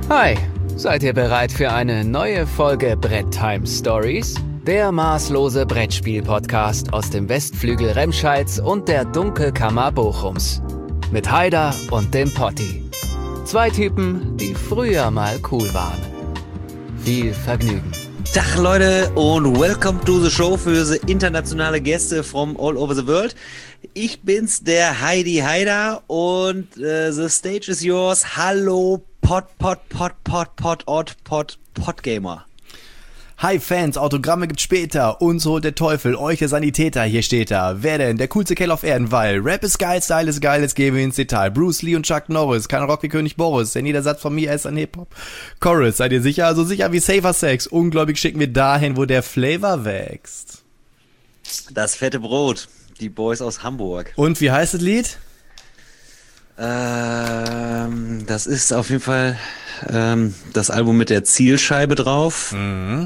Hi, seid ihr bereit für eine neue Folge Brett Time Stories? Der maßlose Brettspiel-Podcast aus dem Westflügel Remscheids und der Dunkelkammer Bochums. Mit Haider und dem Potti. Zwei Typen, die früher mal cool waren. Viel Vergnügen. Tag Leute und welcome to the show für the internationale Gäste from all over the world. Ich bin's, der Heidi Haider und the stage is yours. Hallo Podgamer. Hi Fans, Autogramme gibt's später. Uns holt der Teufel, euch der Sanitäter, hier steht er. Wer denn? Der coolste Kerl auf Erden, weil Rap ist geil, Style ist geil, jetzt gehen wir ins Detail. Bruce Lee und Chuck Norris, kein Rock wie König Boris, denn jeder Satz von mir ist ein Hip-Hop. Chorus, seid ihr sicher? Also sicher wie Safer Sex. Ungläubig schicken wir dahin, wo der Flavor wächst. Das fette Brot, die Boys aus Hamburg. Und wie heißt das Lied? Das ist auf jeden Fall das Album mit der Zielscheibe drauf. Mhm.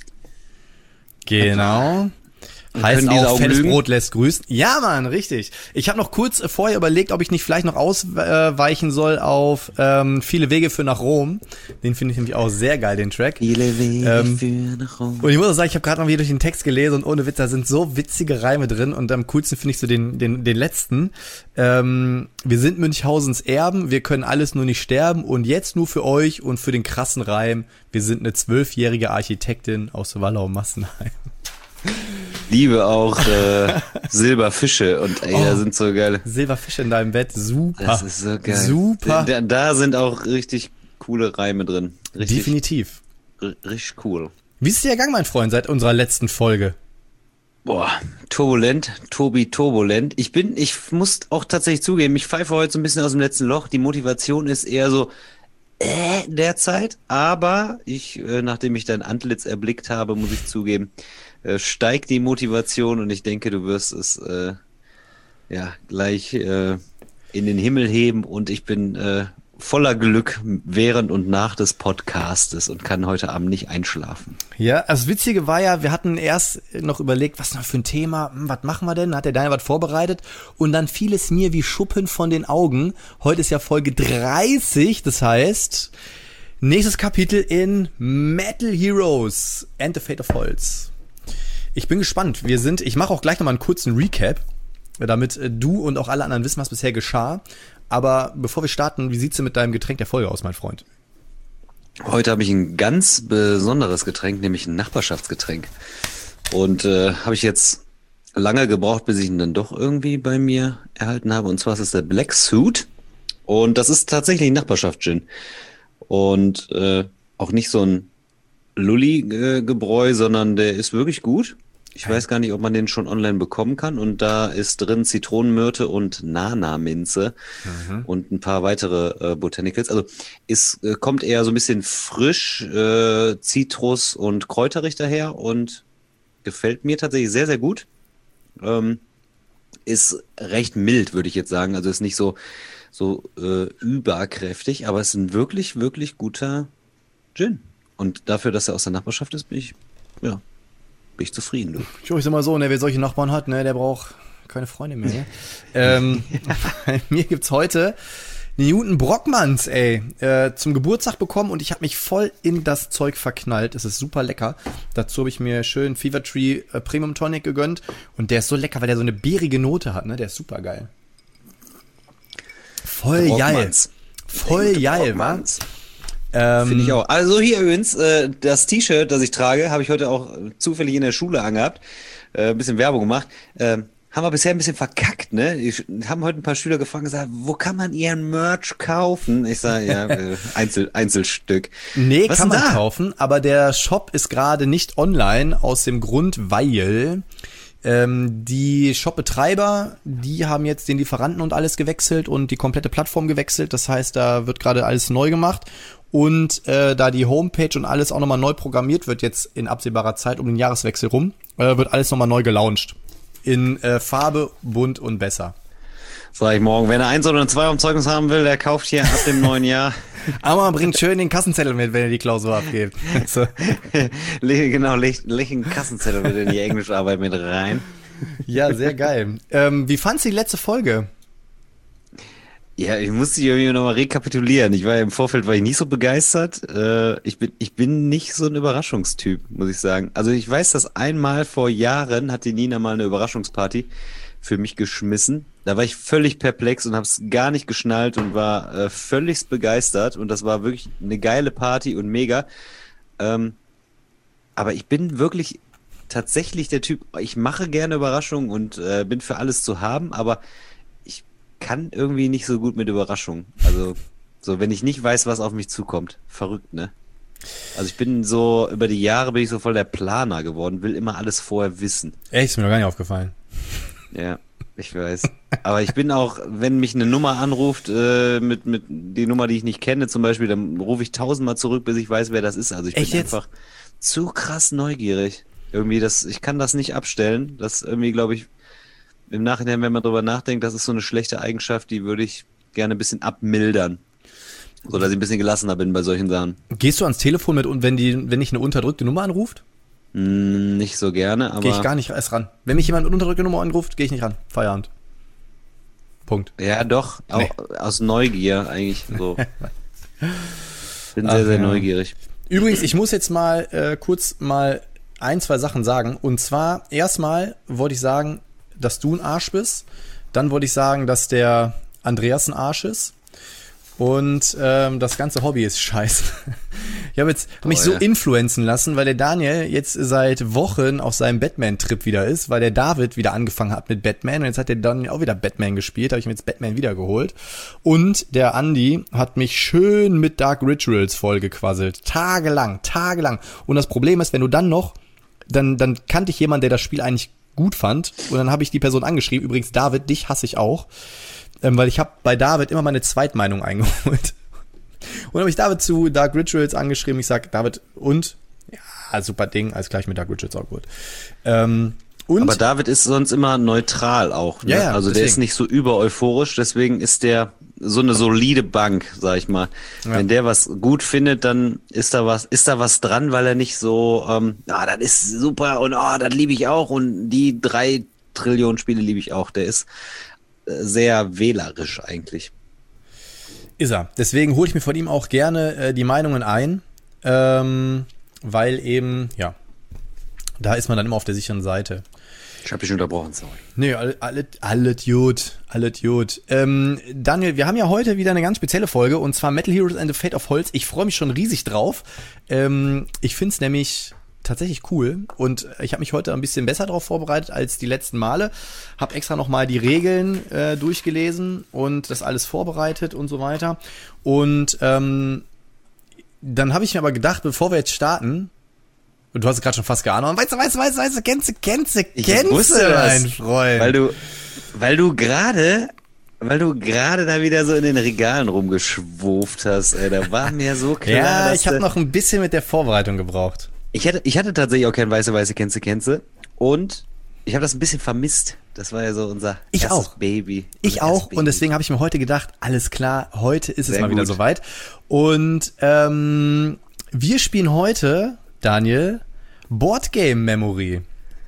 Genau. Heißt auch auch, fettes lügen? Brot lässt grüßen. Ja, Mann, richtig. Ich habe noch kurz vorher überlegt, ob ich nicht vielleicht noch ausweichen soll auf Viele Wege für nach Rom. Den finde ich nämlich auch sehr geil, den Track. Viele Wege für nach Rom. Und ich muss auch sagen, ich habe gerade mal wieder durch den Text gelesen und ohne Witz, da sind so witzige Reime drin und am coolsten finde ich so den letzten. Wir sind Münchhausens Erben, wir können alles nur nicht sterben und jetzt nur für euch und für den krassen Reim, wir sind eine 12-jährige Architektin aus Wallau-Massenheim. Liebe auch Silberfische und ey, da sind so geile. Silberfische in deinem Bett, super. Das ist so geil. Super. Da sind auch richtig coole Reime drin. Richtig, Definitiv. richtig cool. Wie ist es dir ergangen, mein Freund, seit unserer letzten Folge? Boah, turbulent, turbulent. Ich muss auch tatsächlich zugeben, ich pfeife heute so ein bisschen aus dem letzten Loch. Die Motivation ist eher so derzeit, aber nachdem ich dein Antlitz erblickt habe, muss ich zugeben, steigt die Motivation und ich denke, du wirst es gleich in den Himmel heben und ich bin voller Glück während und nach des Podcastes und kann heute Abend nicht einschlafen. Ja, also das Witzige war ja, wir hatten erst noch überlegt, was noch für ein Thema, was machen wir denn? Hat der Daniel was vorbereitet? Und dann fiel es mir wie Schuppen von den Augen. Heute ist ja Folge 30, das heißt, nächstes Kapitel in Metal Heroes and the Fate of Holz. Ich bin gespannt. Ich mache auch gleich nochmal einen kurzen Recap, damit du und auch alle anderen wissen, was bisher geschah. Aber bevor wir starten, wie sieht's denn mit deinem Getränk der Folge aus, mein Freund? Heute habe ich ein ganz besonderes Getränk, nämlich ein Nachbarschaftsgetränk. Und habe ich jetzt lange gebraucht, bis ich ihn dann doch irgendwie bei mir erhalten habe. Und zwar ist es der Black Suit. Und das ist tatsächlich ein Nachbarschafts-Gin. Und auch nicht so ein Lulli-Gebräu, sondern der ist wirklich gut. Ich weiß gar nicht, ob man den schon online bekommen kann. Und da ist drin Zitronenmyrte und Nana-Minze und ein paar weitere Botanicals. Also kommt eher so ein bisschen frisch, Zitrus und kräuterig daher und gefällt mir tatsächlich sehr, sehr gut. Ist recht mild, würde ich jetzt sagen. Also ist nicht so überkräftig, aber es ist ein wirklich, wirklich guter Gin. Und dafür, dass er aus der Nachbarschaft ist, bin ich zufrieden, du. Ich sag mal so, wer solche Nachbarn hat, der braucht keine Freunde mehr. Ne? Bei mir gibt's heute Newton Brockmanns, zum Geburtstag bekommen und ich habe mich voll in das Zeug verknallt. Es ist super lecker. Dazu habe ich mir schön Fever Tree Premium Tonic gegönnt und der ist so lecker, weil der so eine beerige Note hat, ne? Der ist super geil. Voll geil. Voll geil, wa? Finde ich auch. Also hier übrigens, das T-Shirt, das ich trage, habe ich heute auch zufällig in der Schule angehabt. Ein bisschen Werbung gemacht. Haben wir bisher ein bisschen verkackt, ne? Haben heute ein paar Schüler gefragt und gesagt, wo kann man ihren Merch kaufen? Ich sage, ja, Einzelstück. Nee, was kann man kaufen, aber der Shop ist gerade nicht online, aus dem Grund, weil die Shopbetreiber, die haben jetzt den Lieferanten und alles gewechselt und die komplette Plattform gewechselt. Das heißt, da wird gerade alles neu gemacht. Und da die Homepage und alles auch nochmal neu programmiert wird, jetzt in absehbarer Zeit um den Jahreswechsel rum, wird alles nochmal neu gelauncht. In Farbe, bunt und besser. Sag ich morgen, wenn er 1 oder 2 am Zeugnis haben will, der kauft hier ab dem neuen Jahr. Aber man bringt schön den Kassenzettel mit, wenn er die Klausur abgibt. So. Leg einen Kassenzettel mit in die Englischarbeit mit rein. Ja, sehr geil. Wie fandst du die letzte Folge? Ja, ich musste irgendwie nochmal rekapitulieren. Im Vorfeld war ich nicht so begeistert. Ich bin nicht so ein Überraschungstyp, muss ich sagen. Also ich weiß, dass einmal vor Jahren hat die Nina mal eine Überraschungsparty für mich geschmissen. Da war ich völlig perplex und habe es gar nicht geschnallt und war völligst begeistert. Und das war wirklich eine geile Party und mega. Aber ich bin wirklich tatsächlich der Typ, ich mache gerne Überraschungen und bin für alles zu haben, aber ich kann irgendwie nicht so gut mit Überraschungen. Also, so, wenn ich nicht weiß, was auf mich zukommt. Verrückt, ne? Also ich bin so, über die Jahre bin ich so voll der Planer geworden, will immer alles vorher wissen. Echt, ist mir noch gar nicht aufgefallen. Ja, ich weiß. Aber ich bin auch, wenn mich eine Nummer anruft, mit die Nummer, die ich nicht kenne zum Beispiel, dann rufe ich 1000-mal zurück, bis ich weiß, wer das ist. Also ich bin einfach zu krass neugierig. Irgendwie, ich kann das nicht abstellen. Das irgendwie, glaube ich, im Nachhinein, wenn man drüber nachdenkt, das ist so eine schlechte Eigenschaft, die würde ich gerne ein bisschen abmildern. So, dass ich ein bisschen gelassener bin bei solchen Sachen. Gehst du ans Telefon mit, und wenn dich eine unterdrückte Nummer anruft? Nicht so gerne, aber... Gehe ich gar nicht erst ran. Wenn mich jemand eine unterdrückte Nummer anruft, gehe ich nicht ran. Feierabend. Punkt. Ja, doch. Auch aus Neugier eigentlich. So. Bin sehr, sehr neugierig. Übrigens, ich muss jetzt mal kurz mal 2 Sachen sagen. Und zwar, erstmal wollte ich sagen, dass du ein Arsch bist. Dann wollte ich sagen, dass der Andreas ein Arsch ist. Und das ganze Hobby ist scheiße. Ich habe jetzt mich so influenzen lassen, weil der Daniel jetzt seit Wochen auf seinem Batman-Trip wieder ist, weil der David wieder angefangen hat mit Batman und jetzt hat der Daniel auch wieder Batman gespielt, habe ich mir jetzt Batman wiedergeholt. Und der Andi hat mich schön mit Dark Rituals vollgequasselt. Tagelang. Und das Problem ist, wenn du dann noch, dann kannte ich jemanden, der das Spiel eigentlich gut fand und dann habe ich die Person angeschrieben, übrigens David, dich hasse ich auch. Weil ich habe bei David immer meine Zweitmeinung eingeholt. Und habe ich David zu Dark Rituals angeschrieben. Ich sag, David, und? Ja, super Ding, alles gleich mit Dark Rituals auch gut. Aber David ist sonst immer neutral auch. Ne? Ja, also deswegen. Der ist nicht so über euphorisch, deswegen ist der so eine solide Bank, sag ich mal. Ja. Wenn der was gut findet, dann ist da was dran, weil er nicht so, das ist super und das liebe ich auch und die 3 Trillionen Spiele liebe ich auch. Der ist sehr wählerisch eigentlich. Ist er. Deswegen hole ich mir von ihm auch gerne die Meinungen ein, weil eben, ja, da ist man dann immer auf der sicheren Seite. Ich habe dich unterbrochen, sorry. Nee, alles gut. Daniel, wir haben ja heute wieder eine ganz spezielle Folge und zwar Metal Heroes and the Fate of Holz. Ich freue mich schon riesig drauf. Ich finde es nämlich tatsächlich cool und ich habe mich heute ein bisschen besser darauf vorbereitet als die letzten Male. Habe extra nochmal die Regeln durchgelesen und das alles vorbereitet und so weiter. Und dann habe ich mir aber gedacht, bevor wir jetzt starten, und du hast es gerade schon fast geahnt, weißt du, kennst du, mein Freund. Weil du gerade da wieder so in den Regalen rumgeschwurft hast, ey, da war mir so klar. Ja, ich habe noch ein bisschen mit der Vorbereitung gebraucht. Ich hatte tatsächlich auch kein weiße kennst und ich habe das ein bisschen vermisst. Das war ja so unser erstes Baby. Ich auch und deswegen habe ich mir heute gedacht, alles klar, heute ist es mal wieder soweit. Und wir spielen heute, Daniel, Boardgame Memory.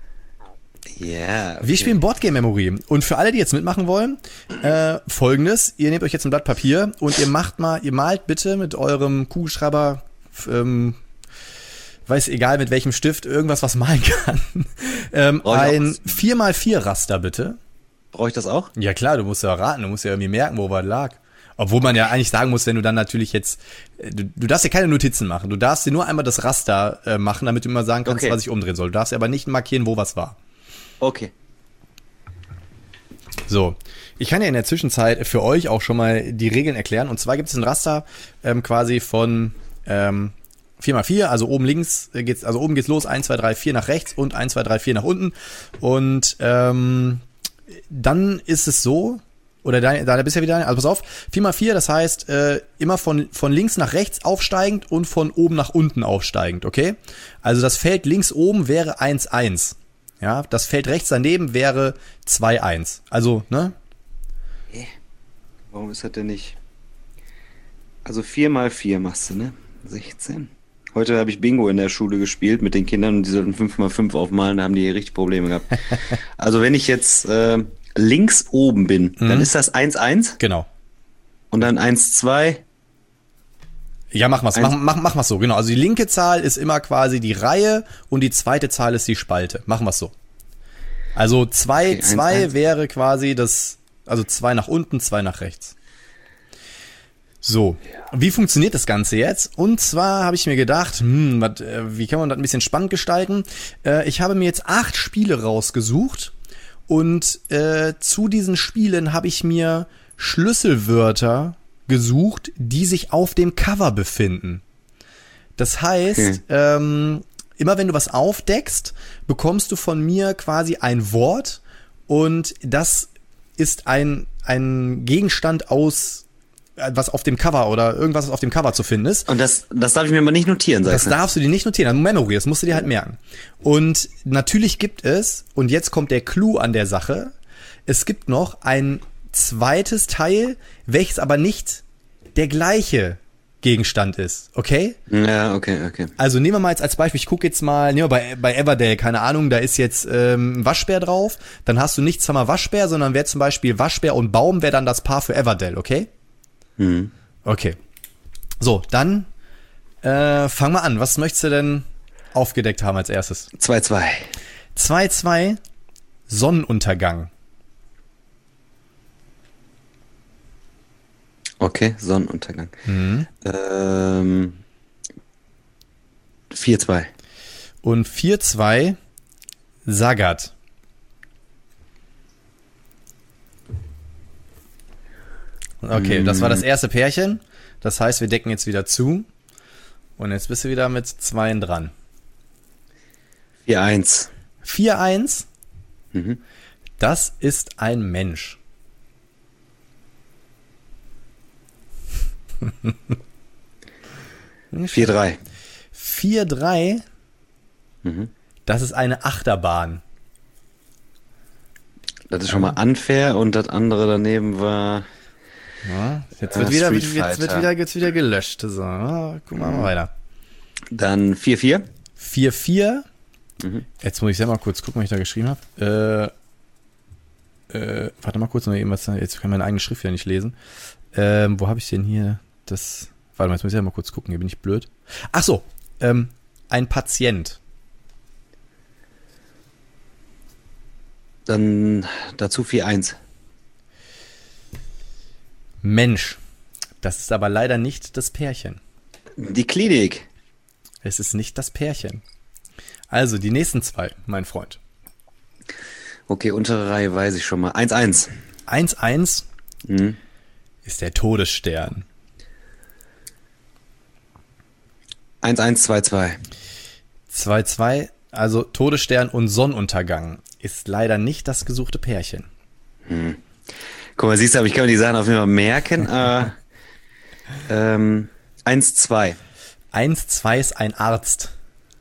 Ja. Okay. Wir spielen Boardgame Memory. Und für alle, die jetzt mitmachen wollen, Folgendes: Ihr nehmt euch jetzt ein Blatt Papier und ihr malt bitte mit eurem Kugelschreiber, egal mit welchem Stift, irgendwas, was malen kann. Ein 4x4 Raster bitte. Brauche ich das auch? Ja klar, du musst ja raten, du musst ja irgendwie merken, wo was lag. Obwohl man ja eigentlich sagen muss, wenn du dann natürlich jetzt, du darfst dir keine Notizen machen, du darfst dir nur einmal das Raster machen, damit du immer sagen kannst, was ich umdrehen soll. Du darfst aber nicht markieren, wo was war. Okay. So, ich kann ja in der Zwischenzeit für euch auch schon mal die Regeln erklären. Und zwar gibt es ein Raster quasi von 4x4, also oben links geht's los, 1, 2, 3, 4 nach rechts und 1, 2, 3, 4 nach unten. Und dann ist es so, oder da bist du ja wieder, also pass auf, 4x4, das heißt immer von links nach rechts aufsteigend und von oben nach unten aufsteigend, okay? Also das Feld links oben wäre 1-1. Ja, das Feld rechts daneben wäre 2-1. Also, ne? Warum ist das denn nicht? Also 4x4 machst du, ne? 16. Heute habe ich Bingo in der Schule gespielt mit den Kindern und die sollten 5x5 aufmalen, da haben die richtig Probleme gehabt. Also wenn ich jetzt links oben bin, dann ist das 1-1? Genau. Und dann 1, 2. Ja, mach mal's so, genau. Also die linke Zahl ist immer quasi die Reihe und die zweite Zahl ist die Spalte. Machen wir's so. Also 2, Okay, 2 wäre quasi also 2 nach unten, 2 nach rechts. So, wie funktioniert das Ganze jetzt? Und zwar habe ich mir gedacht, wie kann man das ein bisschen spannend gestalten? Ich habe mir jetzt 8 Spiele rausgesucht und zu diesen Spielen habe ich mir Schlüsselwörter gesucht, die sich auf dem Cover befinden. Das heißt, immer wenn du was aufdeckst, bekommst du von mir quasi ein Wort und das ist ein Gegenstand aus was auf dem Cover oder irgendwas, was auf dem Cover zu finden ist. Und das darf ich mir mal nicht notieren, sagst du? Das darfst du dir nicht notieren, also Memory, das musst du dir halt merken. Und natürlich gibt es, und jetzt kommt der Clou an der Sache, es gibt noch ein zweites Teil, welches aber nicht der gleiche Gegenstand ist, okay? Ja, okay. Also nehmen wir mal jetzt als Beispiel, ich gucke jetzt mal, nehmen wir bei Everdale, keine Ahnung, da ist jetzt ein Waschbär drauf, dann hast du nicht zweimal Waschbär, sondern wäre zum Beispiel Waschbär und Baum, wäre dann das Paar für Everdale, okay? Okay. So, dann fang mal an. Was möchtest du denn aufgedeckt haben als erstes? 2, 2. 2, 2, Sonnenuntergang. Okay, Sonnenuntergang. 4, 2. Und 4, 2, Sagat. Okay, das war das erste Pärchen. Das heißt, wir decken jetzt wieder zu. Und jetzt bist du wieder mit 2 dran. 4, 1. 4, 1. Das ist ein Mensch. Vier, 3. 4, 3. Das ist eine Achterbahn. Das ist schon mal unfair und das andere daneben war... Ja, jetzt wird wieder gelöscht. So, gucken wir mal weiter. Dann 4, 4. 4, 4. Jetzt muss ich selber mal kurz gucken, was ich da geschrieben habe. Warte mal kurz, jetzt kann ich meine eigene Schrift wieder nicht lesen. Wo habe ich denn hier das? Warte mal, jetzt muss ich ja mal kurz gucken, hier bin ich blöd. Ach so, ein Patient. Dann dazu 4, 1. Mensch. Das ist aber leider nicht das Pärchen. Die Klinik. Es ist nicht das Pärchen. Also, die nächsten 2, mein Freund. Okay, untere Reihe weiß ich schon mal. 1, 1. 1, 1 ist der Todesstern. 1, 1, 2, 2. 2, 2, also Todesstern und Sonnenuntergang ist leider nicht das gesuchte Pärchen. Guck mal, siehst du, aber ich kann mir die Sachen auf jeden Fall merken. 1, 2. 1, 2 ist ein Arzt.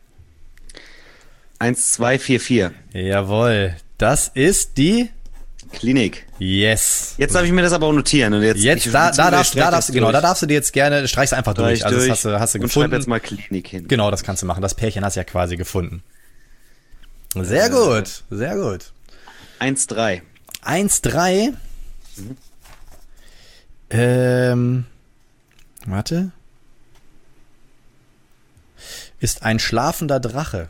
1, 2, 4, 4. Jawohl, das ist die Klinik. Yes. Jetzt darf ich mir das aber auch notieren. Und jetzt da darfst du dir jetzt gerne, streich's einfach durch. Also das hast du und gefunden. schreib jetzt mal Klinik hin. Genau, das kannst du machen. Das Pärchen hast du ja quasi gefunden. Sehr gut, sehr gut. 1, 3. 1, 3. Warte. Ist ein schlafender Drache.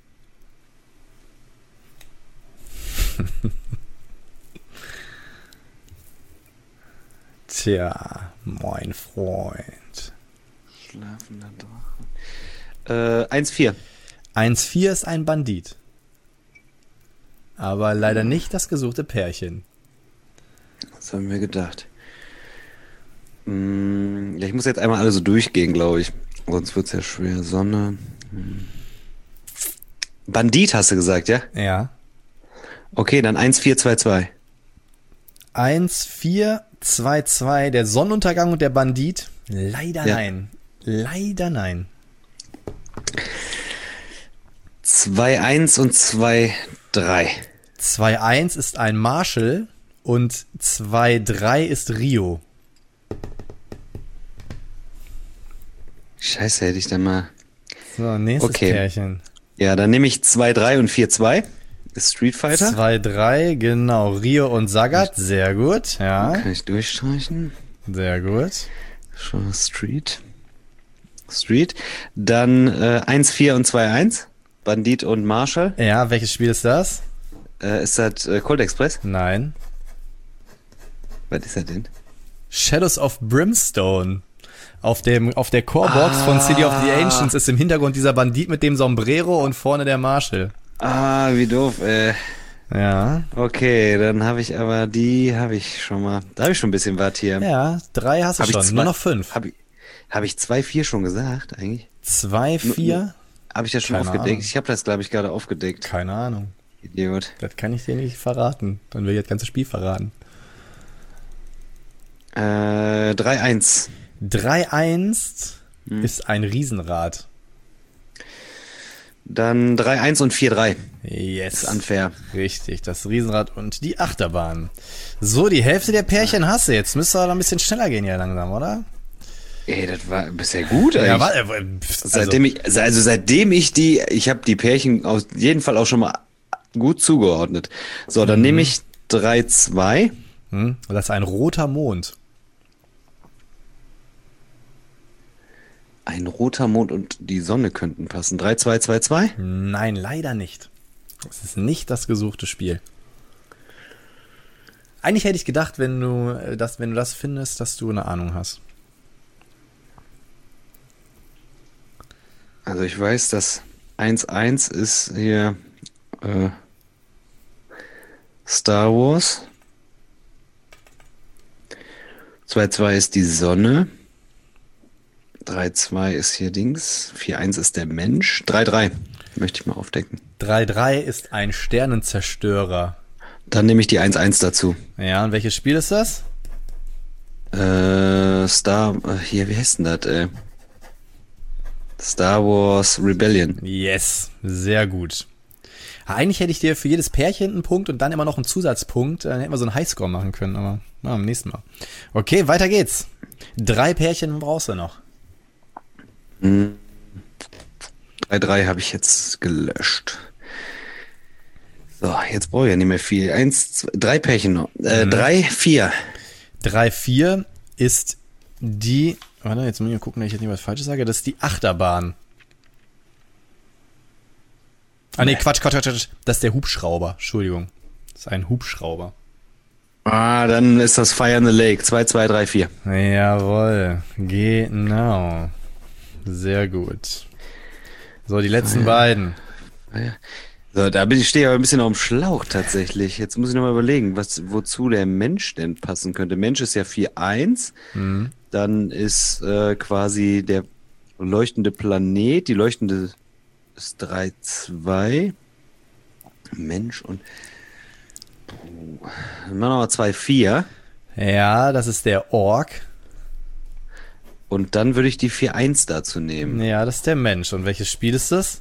Tja, mein Freund. Schlafender Drache. 1, 4. 1, 4 ist ein Bandit. Aber leider nicht das gesuchte Pärchen. Das haben wir gedacht. Ja, ich muss jetzt einmal alle so durchgehen, glaube ich. Sonst wird es ja schwer. Sonne. Bandit hast du gesagt, ja? Ja. Okay, dann 1, 4, 2, 2. 1, 4, 2, 2. Der Sonnenuntergang und der Bandit? Leider nein. Leider nein. 2, 1 und 2, 3. 2, 1 ist ein Marshall und 2, 3 ist Rio. Scheiße, hätte ich dann mal... So, nächstes Pärchen. Ja, dann nehme ich 2, 3 und 4, 2. Ist Street Fighter. 2, 3, genau. Rio und Sagat, sehr gut, ja. Kann ich durchstreichen. Sehr gut. Schon Street. Dann 1, 4 und 2, 1. Bandit und Marshall. Ja, welches Spiel ist das? Ist das Cold Express? Nein. Was ist das denn? Shadows of Brimstone. Auf der Core-Box von City of the Ancients ist im Hintergrund dieser Bandit mit dem Sombrero und vorne der Marshall. Wie doof, Ja. Okay, dann habe ich aber da habe ich schon ein bisschen was hier. Ja, 3 hast du schon, nur noch 5. Habe ich 2, 4 schon gesagt, eigentlich? 2, 4? Habe ich das schon Keine aufgedeckt? Ahnung. Ich habe das, glaube ich, gerade aufgedeckt. Keine Ahnung. Idiot. Das kann ich dir nicht verraten. Dann will ich das ganze Spiel verraten. 3, 1. 3-1 ist ein Riesenrad. Dann 3, 1 und 4, 3. Yes. Das ist unfair. Richtig, das Riesenrad und die Achterbahn. So, die Hälfte der Pärchen hast du jetzt. Müsste aber ein bisschen schneller gehen hier langsam, oder? Ey, das war bisher gut eigentlich. Ja, Seitdem ich habe die Pärchen auf jeden Fall auch schon mal gut zugeordnet. So, dann nehme ich 3, 2. Das ist ein roter Mond. Ein roter Mond und die Sonne könnten passen. 3, 2, 2, 2? Nein, leider nicht. Das ist nicht das gesuchte Spiel. Eigentlich hätte ich gedacht, wenn du das findest, dass du eine Ahnung hast. Also ich weiß, dass 1, 1 ist hier Star Wars. 2, 2 ist die Sonne. 3, 2 ist hier Dings. 4, 1 ist der Mensch. 3, 3 möchte ich mal aufdecken. 3-3 ist ein Sternenzerstörer. Dann nehme ich die 1, 1 dazu. Ja, und welches Spiel ist das? Hier, wie heißt denn das, Star Wars Rebellion. Yes, sehr gut. Eigentlich hätte ich dir für jedes Pärchen einen Punkt und dann immer noch einen Zusatzpunkt. Dann hätten wir so einen Highscore machen können, aber am nächsten Mal. Okay, weiter geht's. 3 Pärchen brauchst du noch. 3, 3 habe ich jetzt gelöscht. So, jetzt brauche ich ja nicht mehr viel. 3 Pärchen noch. 3, 4. 3, 4 ist die... Warte, jetzt muss ich mal gucken, dass ich jetzt nicht was Falsches sage. Das ist die Achterbahn. Nee, Quatsch. Das ist der Hubschrauber. Entschuldigung. Das ist ein Hubschrauber. Dann ist das Fire in the Lake. 2, 2, 3, 4. Jawohl. Genau. Sehr gut. So, die letzten beiden. So, stehe ich aber ein bisschen auf dem Schlauch tatsächlich. Jetzt muss ich nochmal überlegen, wozu der Mensch denn passen könnte. Mensch ist ja 4, 1. Dann ist quasi der leuchtende Planet. Die leuchtende ist 3, 2. Mensch und... Dann machen wir noch 2, 4. Ja, das ist der Ork. Und dann würde ich die 4, 1 dazu nehmen. Ja, das ist der Mensch. Und welches Spiel ist das?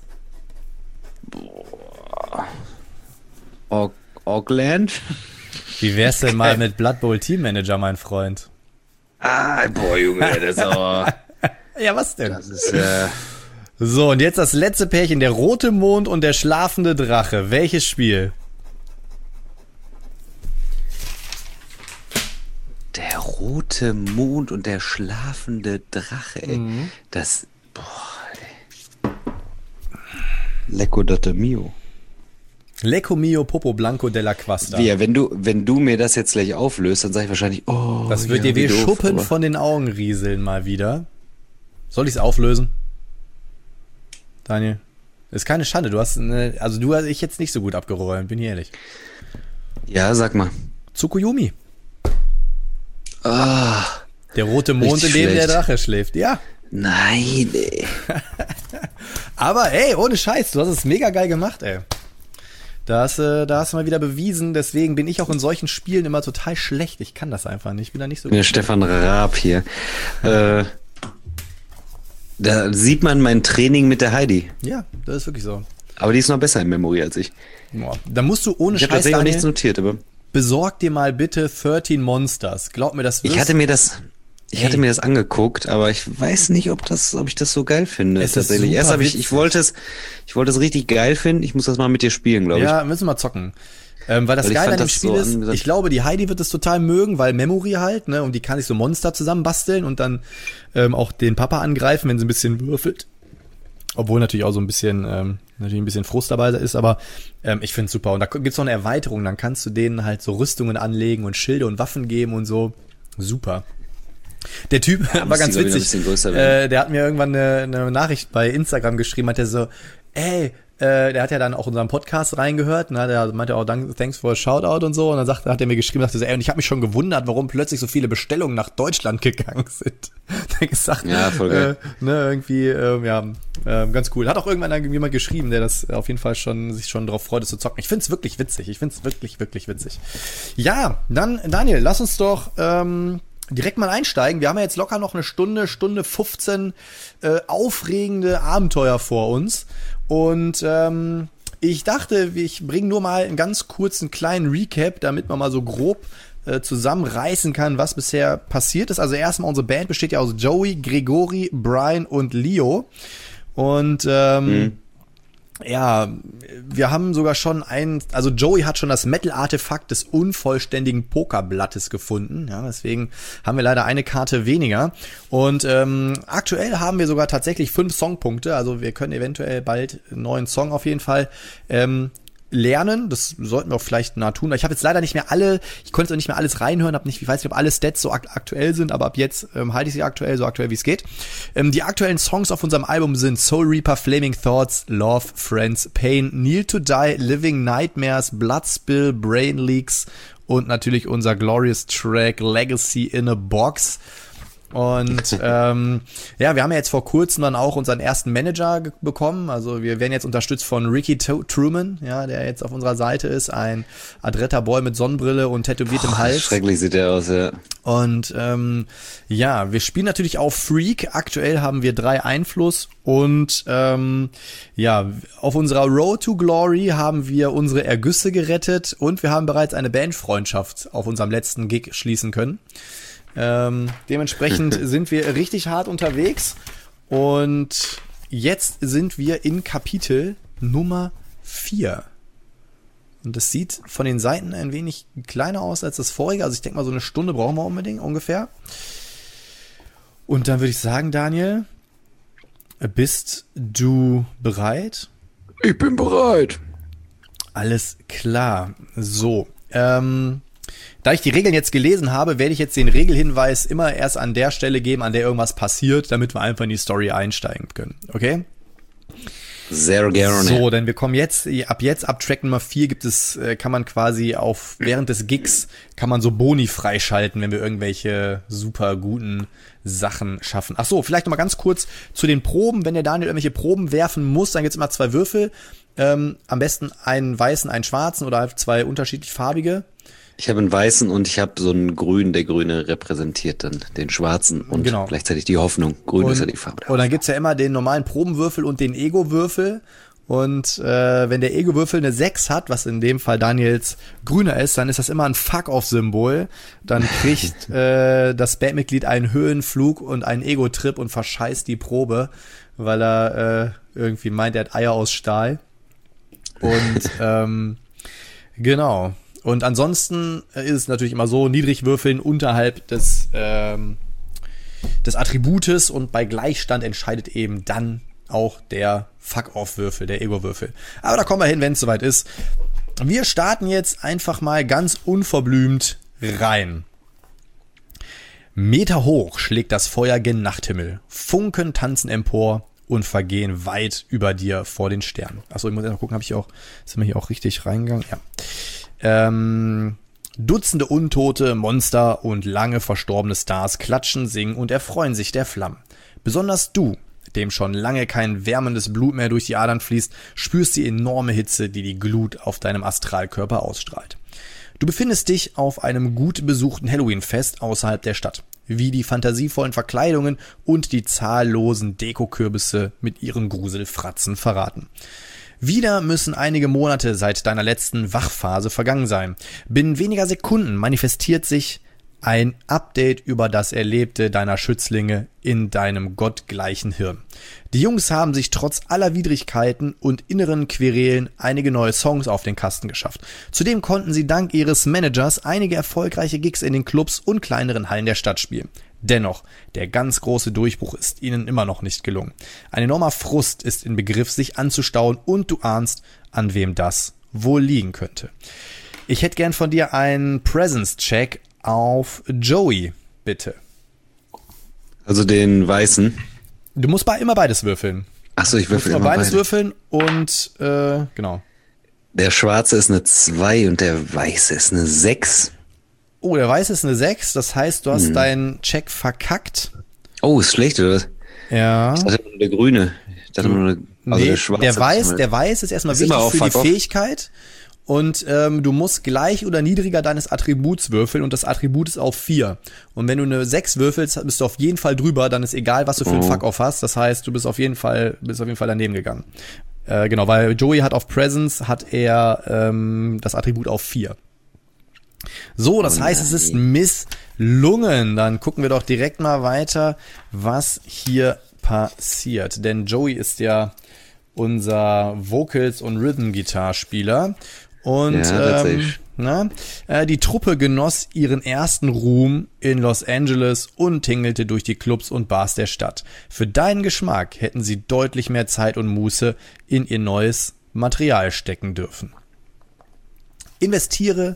Auckland? Wie wär's denn mal mit Blood Bowl Team Manager, mein Freund? Boah, Junge, das ist aber... Ja, was denn? Das ist, So, und jetzt das letzte Pärchen, der rote Mond und der schlafende Drache. Welches Spiel? Der rote Mond und der schlafende Drache, ey. Das... Boah, ey. Lecco Dotto Mio. Lecco Mio Popo Blanco della Quasta. Wenn du mir das jetzt gleich auflöst, dann sage ich wahrscheinlich, das wird dir wie doof, Schuppen aber... von den Augen rieseln mal wieder. Soll ich es auflösen? Daniel? Ist keine Schande, du hast ich jetzt nicht so gut abgeräumt, bin ich ehrlich. Ja, sag mal. Tsukuyomi. Der rote Mond, in dem der Drache schläft, ja. Nein, ey. Aber ey, ohne Scheiß, du hast es mega geil gemacht, ey. Da hast du mal wieder bewiesen, deswegen bin ich auch in solchen Spielen immer total schlecht. Ich kann das einfach nicht, ich bin da nicht so gut. Der Stefan Raab hier. Da sieht man mein Training mit der Heidi. Ja, das ist wirklich so. Aber die ist noch besser in Memory als ich. Boah, da musst du ohne Ich habe Scheiß, tatsächlich auch Daniel, nichts notiert, aber... besorg dir mal bitte 13 Monsters. Glaub mir, das wirst... Ich hatte mir das angeguckt, aber ich weiß nicht, ob ich das so geil finde. Es ist tatsächlich. super Ich wollte es richtig geil finden. Ich muss das mal mit dir spielen, glaube ich. Ja, müssen wir mal zocken. Weil das ich Geile an fand dem das Spiel so ist, angesagt. ich glaube, die Heidi wird es total mögen, weil Memory halt, ne, und die kann sich so Monster zusammen basteln und dann auch den Papa angreifen, wenn sie ein bisschen würfelt. Obwohl natürlich auch so ein bisschen Frust dabei ist, aber ich find's super. Und da gibt's noch eine Erweiterung, dann kannst du denen halt so Rüstungen anlegen und Schilde und Waffen geben und so. Super. Der Typ war ganz witzig. Der hat mir irgendwann eine Nachricht bei Instagram geschrieben, hat der so, der hat ja dann auch unseren Podcast reingehört, ne, der meinte auch, thanks for a Shoutout und so, und dann hat er mir geschrieben, dachte so, und ich habe mich schon gewundert, warum plötzlich so viele Bestellungen nach Deutschland gegangen sind. Der gesagt, ja, voll geil. Irgendwie, ganz cool. Hat auch irgendwann jemand geschrieben, der das auf jeden Fall sich schon drauf freut, es zu zocken. Ich find's wirklich witzig. Ich find's wirklich, wirklich witzig. Ja, dann, Daniel, lass uns doch direkt mal einsteigen. Wir haben ja jetzt locker noch eine Stunde 15 aufregende Abenteuer vor uns. Und ich dachte, ich bringe nur mal einen ganz kurzen kleinen Recap, damit man mal so grob zusammenreißen kann, was bisher passiert ist. Also erstmal, unsere Band besteht ja aus Joey, Gregory, Brian und Leo. Und ja, wir haben sogar schon also Joey hat schon das Metal-Artefakt des unvollständigen Pokerblattes gefunden. Ja, deswegen haben wir leider eine Karte weniger. Und aktuell haben wir sogar tatsächlich 5 Songpunkte. Also wir können eventuell bald einen neuen Song auf jeden Fall lernen. Das sollten wir auch vielleicht nah tun. Ich habe jetzt leider nicht mehr ich konnte jetzt auch nicht mehr alles reinhören, ich weiß nicht, ob alle Stats so aktuell sind, aber ab jetzt halte ich sie aktuell, so aktuell wie es geht. Die aktuellen Songs auf unserem Album sind Soul Reaper, Flaming Thoughts, Love, Friends, Pain, Kneel to Die, Living Nightmares, Blood Spill, Brain Leaks und natürlich unser glorious Track Legacy in a Box. Und ja, wir haben ja jetzt vor kurzem dann auch unseren ersten Manager bekommen. Also wir werden jetzt unterstützt von Ricky Truman, ja, der jetzt auf unserer Seite ist, ein adretter Boy mit Sonnenbrille und tätowiertem Hals. Schrecklich sieht der aus, ja. Und ja, wir spielen natürlich auf Freak. Aktuell haben wir 3 Einfluss und ja, auf unserer Road to Glory haben wir unsere Ergüsse gerettet und wir haben bereits eine Bandfreundschaft auf unserem letzten Gig schließen können. Dementsprechend sind wir richtig hart unterwegs und jetzt sind wir in Kapitel Nummer 4. Und das sieht von den Seiten ein wenig kleiner aus als das vorige. Also ich denke mal, so eine Stunde brauchen wir unbedingt ungefähr. Und dann würde ich sagen, Daniel, bist du bereit? Ich bin bereit. Alles klar. So, da ich die Regeln jetzt gelesen habe, werde ich jetzt den Regelhinweis immer erst an der Stelle geben, an der irgendwas passiert, damit wir einfach in die Story einsteigen können. Okay? Sehr gerne. So, denn wir kommen ab Track Nummer 4 kann man quasi während des Gigs, kann man so Boni freischalten, wenn wir irgendwelche super guten Sachen schaffen. Ach so, vielleicht noch mal ganz kurz zu den Proben. Wenn der Daniel irgendwelche Proben werfen muss, dann gibt's immer 2 Würfel. Am besten einen weißen, einen schwarzen oder halt 2 unterschiedlich farbige. Ich habe einen weißen und ich habe so einen grünen. Der grüne repräsentiert dann den schwarzen und gleichzeitig die Hoffnung. Grün ist ja die Farbe. Und dann gibt's ja immer den normalen Probenwürfel und den Ego-Würfel. Und wenn der Ego-Würfel eine 6 hat, was in dem Fall Daniels grüner ist, dann ist das immer ein Fuck-off-Symbol. Dann kriegt das Bandmitglied einen Höhenflug und einen Ego-Trip und verscheißt die Probe, weil er irgendwie meint, er hat Eier aus Stahl. Und genau. Und ansonsten ist es natürlich immer so, niedrig würfeln unterhalb des Attributes und bei Gleichstand entscheidet eben dann auch der Fuck-Off-Würfel, der Ego-Würfel. Aber da kommen wir hin, wenn es soweit ist. Wir starten jetzt einfach mal ganz unverblümt rein. Meter hoch schlägt das Feuer gen Nachthimmel. Funken tanzen empor und vergehen weit über dir vor den Sternen. Achso, ich muss erst mal gucken, sind wir hier auch richtig reingegangen? Ja. Dutzende Untote, Monster und lange verstorbene Stars klatschen, singen und erfreuen sich der Flammen. Besonders du, dem schon lange kein wärmendes Blut mehr durch die Adern fließt, spürst die enorme Hitze, die Glut auf deinem Astralkörper ausstrahlt. Du befindest dich auf einem gut besuchten Halloween-Fest außerhalb der Stadt, wie die fantasievollen Verkleidungen und die zahllosen Dekokürbisse mit ihren Gruselfratzen verraten. Wieder müssen einige Monate seit deiner letzten Wachphase vergangen sein. Binnen weniger Sekunden manifestiert sich Ein Update über das Erlebte deiner Schützlinge in deinem gottgleichen Hirn. Die Jungs haben sich trotz aller Widrigkeiten und inneren Querelen einige neue Songs auf den Kasten geschafft. Zudem konnten sie dank ihres Managers einige erfolgreiche Gigs in den Clubs und kleineren Hallen der Stadt spielen. Dennoch, der ganz große Durchbruch ist ihnen immer noch nicht gelungen. Ein enormer Frust ist im Begriff, sich anzustauen, und du ahnst, an wem das wohl liegen könnte. Ich hätte gern von dir einen Presence-Check auf Joey, bitte. Also den weißen. Du musst immer beides würfeln. Achso, ich würfel immer beides beide. Würfeln und, genau. Der schwarze ist eine 2 und der weiße ist eine 6. Oh, der weiße ist eine 6, das heißt, du hast deinen Check verkackt. Oh, ist schlecht, oder was? Ja. Ich dachte nur der grüne. Ich dachte nur also Nee, der schwarze. der Weiß ist erstmal Ist wichtig immer auf für die Fuck off. Fähigkeit. Und du musst gleich oder niedriger deines Attributs würfeln und das Attribut ist auf 4. Und wenn du eine 6 würfelst, bist du auf jeden Fall drüber, dann ist egal, was du für einen Fuck-Off hast. Das heißt, du bist auf jeden Fall daneben gegangen. Genau, weil Joey hat auf Presence, hat er das Attribut auf 4. So, das heißt, es ist misslungen. Dann gucken wir doch direkt mal weiter, was hier passiert. Denn Joey ist ja unser Vocals- und Rhythm-Gitarrspieler. Und die Truppe genoss ihren ersten Ruhm in Los Angeles und tingelte durch die Clubs und Bars der Stadt. Für deinen Geschmack hätten sie deutlich mehr Zeit und Muße in ihr neues Material stecken dürfen. Wir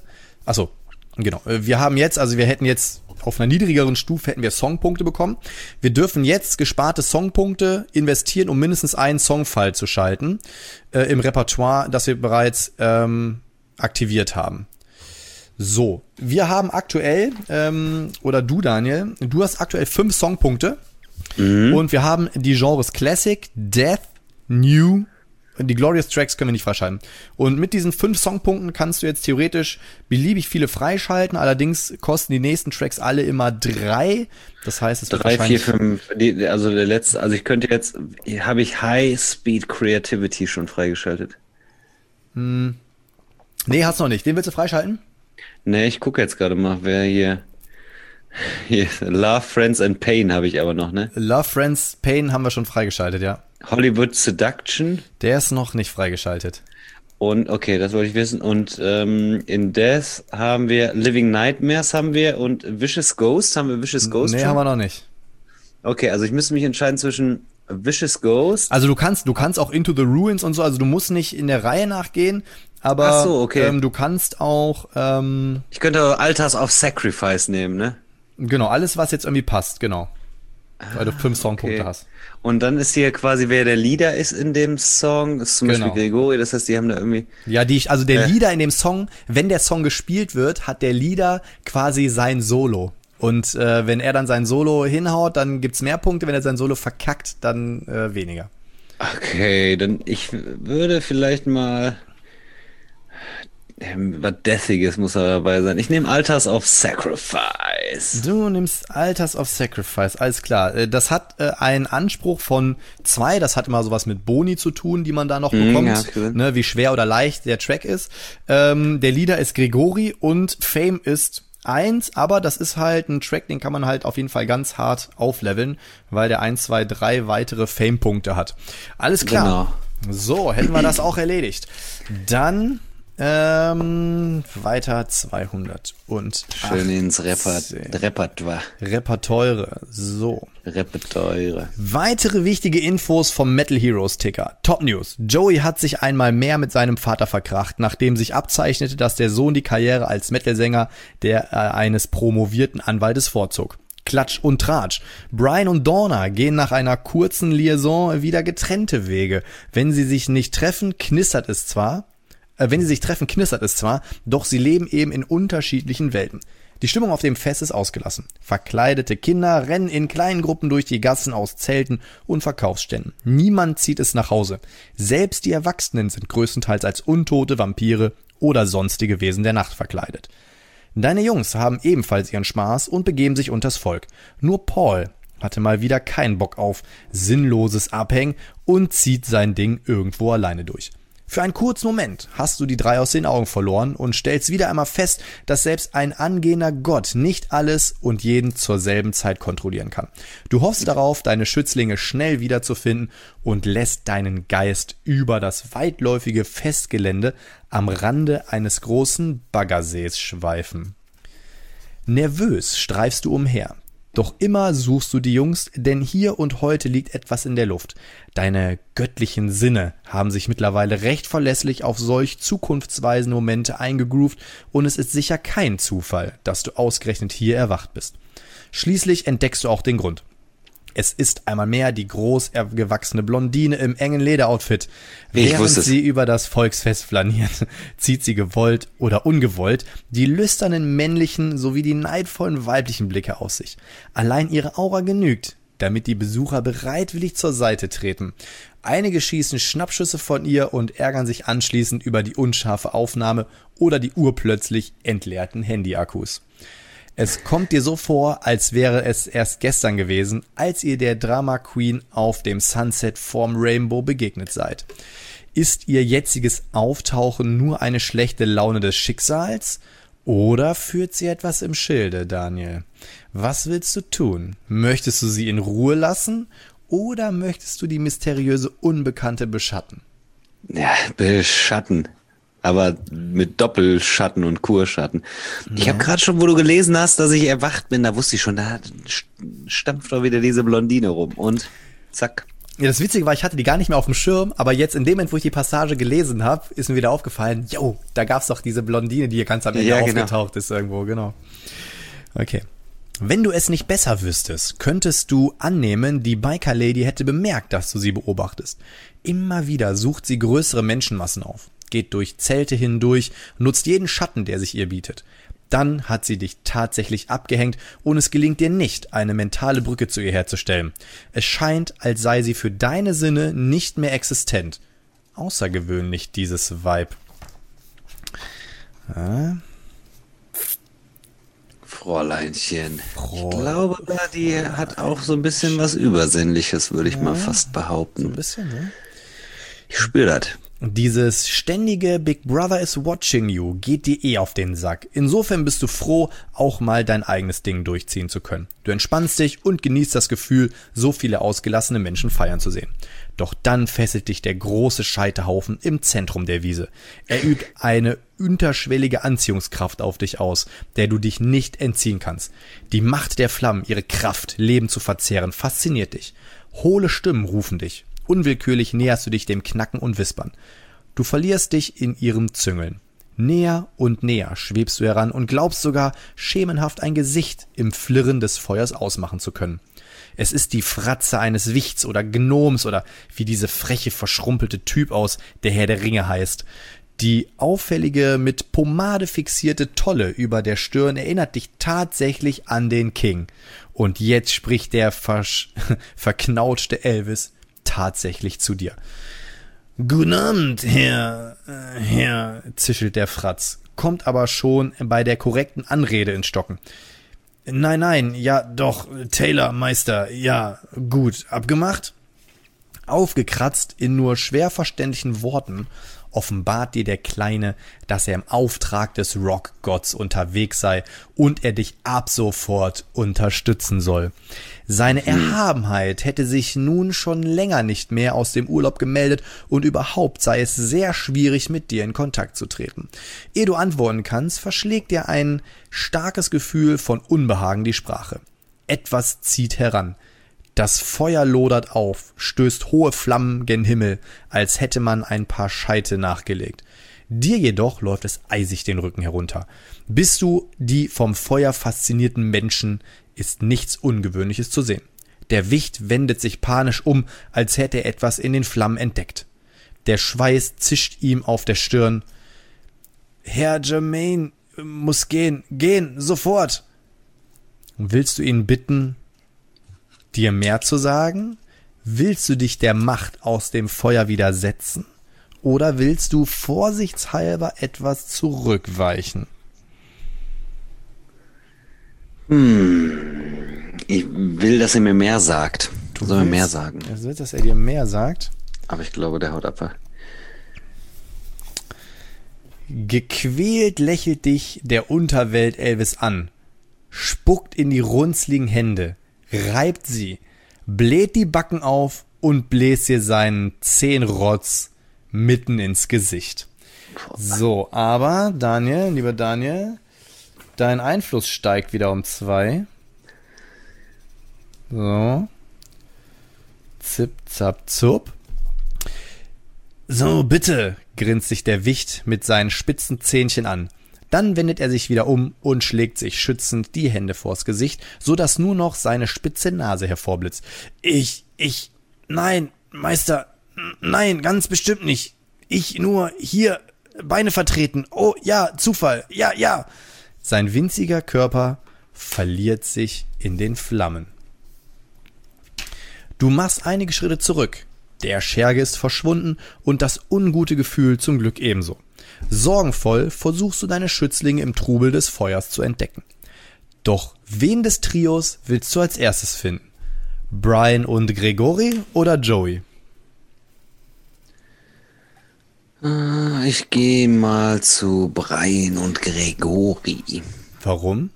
hätten jetzt auf einer niedrigeren Stufe hätten wir Songpunkte bekommen. Wir dürfen jetzt gesparte Songpunkte investieren, um mindestens einen Songfile zu schalten im Repertoire, das wir bereits aktiviert haben. So, wir haben aktuell, oder du, Daniel, du hast aktuell 5 Songpunkte und wir haben die Genres Classic, Death, New. Die Glorious Tracks können wir nicht freischalten. Und mit diesen 5 Songpunkten kannst du jetzt theoretisch beliebig viele freischalten. Allerdings kosten die nächsten Tracks alle immer 3. Das heißt, es wird 3, 4, 5. Also der letzte, also ich könnte jetzt, habe ich High Speed Creativity schon freigeschaltet? Nee, hast du noch nicht. Den willst du freischalten? Nee, ich gucke jetzt gerade mal, wer hier Love, Friends and Pain habe ich aber noch, ne? Love, Friends, Pain haben wir schon freigeschaltet, ja. Hollywood Seduction. Der ist noch nicht freigeschaltet. Und, okay, das wollte ich wissen. Und in Death haben wir Living Nightmares und Vicious Ghost. Haben wir Vicious Ghost Nee, schon? haben wir noch nicht. Okay, also ich müsste mich entscheiden zwischen Vicious Ghost. Also du kannst auch Into the Ruins und so, also du musst nicht in der Reihe nachgehen, aber Ach so, okay. Du kannst auch Ich könnte Altars of Sacrifice nehmen, ne? genau, alles, was jetzt irgendwie passt, genau. Weil du 5 Songpunkte hast. Und dann ist hier quasi, wer der Leader ist in dem Song, ist zum Beispiel Genau. Gregori, das heißt, die haben da irgendwie... Ja, der Leader in dem Song, wenn der Song gespielt wird, hat der Leader quasi sein Solo. Und wenn er dann sein Solo hinhaut, dann gibt's mehr Punkte, wenn er sein Solo verkackt, dann weniger. Okay, dann ich würde vielleicht mal... was Deathiges muss da dabei sein. Ich nehme Altars of Sacrifice. Du nimmst Altars of Sacrifice, alles klar. Das hat einen Anspruch von 2, das hat immer sowas mit Boni zu tun, die man da noch bekommt, ja, okay. ne, wie schwer oder leicht der Track ist. Der Leader ist Gregori und Fame ist 1, aber das ist halt ein Track, den kann man halt auf jeden Fall ganz hart aufleveln, weil der 1, 2, 3 weitere Fame-Punkte hat. Alles klar. Genau. So, hätten wir das auch erledigt. Dann weiter 200 und Schön ins Repertoire. Repertoire. So. Repertoire. Weitere wichtige Infos vom Metal Heroes Ticker. Top News. Joey hat sich einmal mehr mit seinem Vater verkracht, nachdem sich abzeichnete, dass der Sohn die Karriere als Metal-Sänger eines promovierten Anwaltes vorzog. Klatsch und Tratsch. Brian und Donna gehen nach einer kurzen Liaison wieder getrennte Wege. Wenn sie sich treffen, knistert es zwar, doch sie leben eben in unterschiedlichen Welten. Die Stimmung auf dem Fest ist ausgelassen. Verkleidete Kinder rennen in kleinen Gruppen durch die Gassen aus Zelten und Verkaufsständen. Niemand zieht es nach Hause. Selbst die Erwachsenen sind größtenteils als Untote, Vampire oder sonstige Wesen der Nacht verkleidet. Deine Jungs haben ebenfalls ihren Spaß und begeben sich unters Volk. Nur Paul hatte mal wieder keinen Bock auf sinnloses Abhängen und zieht sein Ding irgendwo alleine durch. Für einen kurzen Moment hast du die 3 aus den Augen verloren und stellst wieder einmal fest, dass selbst ein angehender Gott nicht alles und jeden zur selben Zeit kontrollieren kann. Du hoffst darauf, deine Schützlinge schnell wiederzufinden und lässt deinen Geist über das weitläufige Festgelände am Rande eines großen Baggersees schweifen. Nervös streifst du umher. Doch immer suchst du die Jungs, denn hier und heute liegt etwas in der Luft. Deine göttlichen Sinne haben sich mittlerweile recht verlässlich auf solch zukunftsweisende Momente eingegroovt und es ist sicher kein Zufall, dass du ausgerechnet hier erwacht bist. Schließlich entdeckst du auch den Grund. Es ist einmal mehr die groß gewachsene Blondine im engen Lederoutfit. Während sie über das Volksfest flaniert, zieht sie gewollt oder ungewollt die lüsternen männlichen sowie die neidvollen weiblichen Blicke auf sich. Allein ihre Aura genügt, damit die Besucher bereitwillig zur Seite treten. Einige schießen Schnappschüsse von ihr und ärgern sich anschließend über die unscharfe Aufnahme oder die urplötzlich entleerten Handyakkus. Es kommt dir so vor, als wäre es erst gestern gewesen, als ihr der Drama Queen auf dem Sunset vorm Rainbow begegnet seid. Ist ihr jetziges Auftauchen nur eine schlechte Laune des Schicksals? Oder führt sie etwas im Schilde, Daniel? Was willst du tun? Möchtest du sie in Ruhe lassen? Oder möchtest du die mysteriöse Unbekannte beschatten? Ja, beschatten. Aber mit Doppelschatten und Kurschatten. Ich habe gerade schon, wo du gelesen hast, dass ich erwacht bin, da wusste ich schon, da stampft doch wieder diese Blondine rum. Und zack. Ja, das Witzige war, ich hatte die gar nicht mehr auf dem Schirm, aber jetzt in dem Moment, wo ich die Passage gelesen habe, ist mir wieder aufgefallen, da gab's doch diese Blondine, die hier ganz am Ende aufgetaucht ist irgendwo, genau. Okay. Wenn du es nicht besser wüsstest, könntest du annehmen, die Biker-Lady hätte bemerkt, dass du sie beobachtest. Immer wieder sucht sie größere Menschenmassen auf, geht durch Zelte hindurch, nutzt jeden Schatten, der sich ihr bietet. Dann hat sie dich tatsächlich abgehängt und es gelingt dir nicht, eine mentale Brücke zu ihr herzustellen. Es scheint, als sei sie für deine Sinne nicht mehr existent. Außergewöhnlich, dieses Vibe. Fräuleinchen. Ich glaube, die hat auch so ein bisschen was Übersinnliches, würde ich mal fast behaupten. So ein bisschen, ne? Ich spüre das. Dieses ständige Big Brother is watching you geht dir auf den Sack. Insofern bist du froh, auch mal dein eigenes Ding durchziehen zu können. Du entspannst dich und genießt das Gefühl, so viele ausgelassene Menschen feiern zu sehen. Doch dann fesselt dich der große Scheiterhaufen im Zentrum der Wiese. Er übt eine unterschwellige Anziehungskraft auf dich aus, der du dich nicht entziehen kannst. Die Macht der Flammen, ihre Kraft, Leben zu verzehren, fasziniert dich. Hohle Stimmen rufen dich. Unwillkürlich näherst du dich dem Knacken und Wispern. Du verlierst dich in ihrem Züngeln. Näher und näher schwebst du heran und glaubst sogar, schemenhaft ein Gesicht im Flirren des Feuers ausmachen zu können. Es ist die Fratze eines Wichts oder Gnoms oder wie diese freche, verschrumpelte Typ aus, der Herr der Ringe heißt. Die auffällige, mit Pomade fixierte Tolle über der Stirn erinnert dich tatsächlich an den King. Und jetzt spricht der verknautschte Elvis tatsächlich zu dir. »Guten Abend, Herr«, zischelt der Fratz, kommt aber schon bei der korrekten Anrede ins Stocken. »Nein, ja, doch, Taylor, Meister, ja, gut, abgemacht?« Aufgekratzt in nur schwer verständlichen Worten offenbart dir der Kleine, dass er im Auftrag des Rockgotts unterwegs sei und er dich ab sofort unterstützen soll. Seine Erhabenheit hätte sich nun schon länger nicht mehr aus dem Urlaub gemeldet und überhaupt sei es sehr schwierig, mit dir in Kontakt zu treten. Ehe du antworten kannst, verschlägt dir ein starkes Gefühl von Unbehagen die Sprache. Etwas zieht heran. Das Feuer lodert auf, stößt hohe Flammen gen Himmel, als hätte man ein paar Scheite nachgelegt. Dir jedoch läuft es eisig den Rücken herunter. Bist du die vom Feuer faszinierten Menschen, ist nichts Ungewöhnliches zu sehen. Der Wicht wendet sich panisch um, als hätte er etwas in den Flammen entdeckt. Der Schweiß zischt ihm auf der Stirn. »Herr Germain muss gehen, sofort!« Willst du ihn bitten, dir mehr zu sagen? Willst du dich der Macht aus dem Feuer widersetzen? Oder willst du vorsichtshalber etwas zurückweichen? Ich will, dass er mir mehr sagt. Soll mir mehr sagen. Er will, dass er dir mehr sagt? Aber ich glaube, der haut ab. Gequält lächelt dich der Unterwelt Elvis an, spuckt in die runzligen Hände, reibt sie, bläht die Backen auf und bläst dir seinen Zehnrotz mitten ins Gesicht. So, aber Daniel, lieber Daniel, dein Einfluss steigt wieder um 2. So. Zip, zap, zup. So, bitte, grinst sich der Wicht mit seinen spitzen Zähnchen an. Dann wendet er sich wieder um und schlägt sich schützend die Hände vors Gesicht, so dass nur noch seine spitze Nase hervorblitzt. Nein, Meister, nein, ganz bestimmt nicht. Ich nur hier Beine vertreten. Oh, ja, Zufall, ja. Sein winziger Körper verliert sich in den Flammen. Du machst einige Schritte zurück. Der Scherge ist verschwunden und das ungute Gefühl zum Glück ebenso. Sorgenvoll versuchst du deine Schützlinge im Trubel des Feuers zu entdecken. Doch wen des Trios willst du als erstes finden? Brian und Gregory oder Joey? Ich gehe mal zu Brian und Gregory. Warum?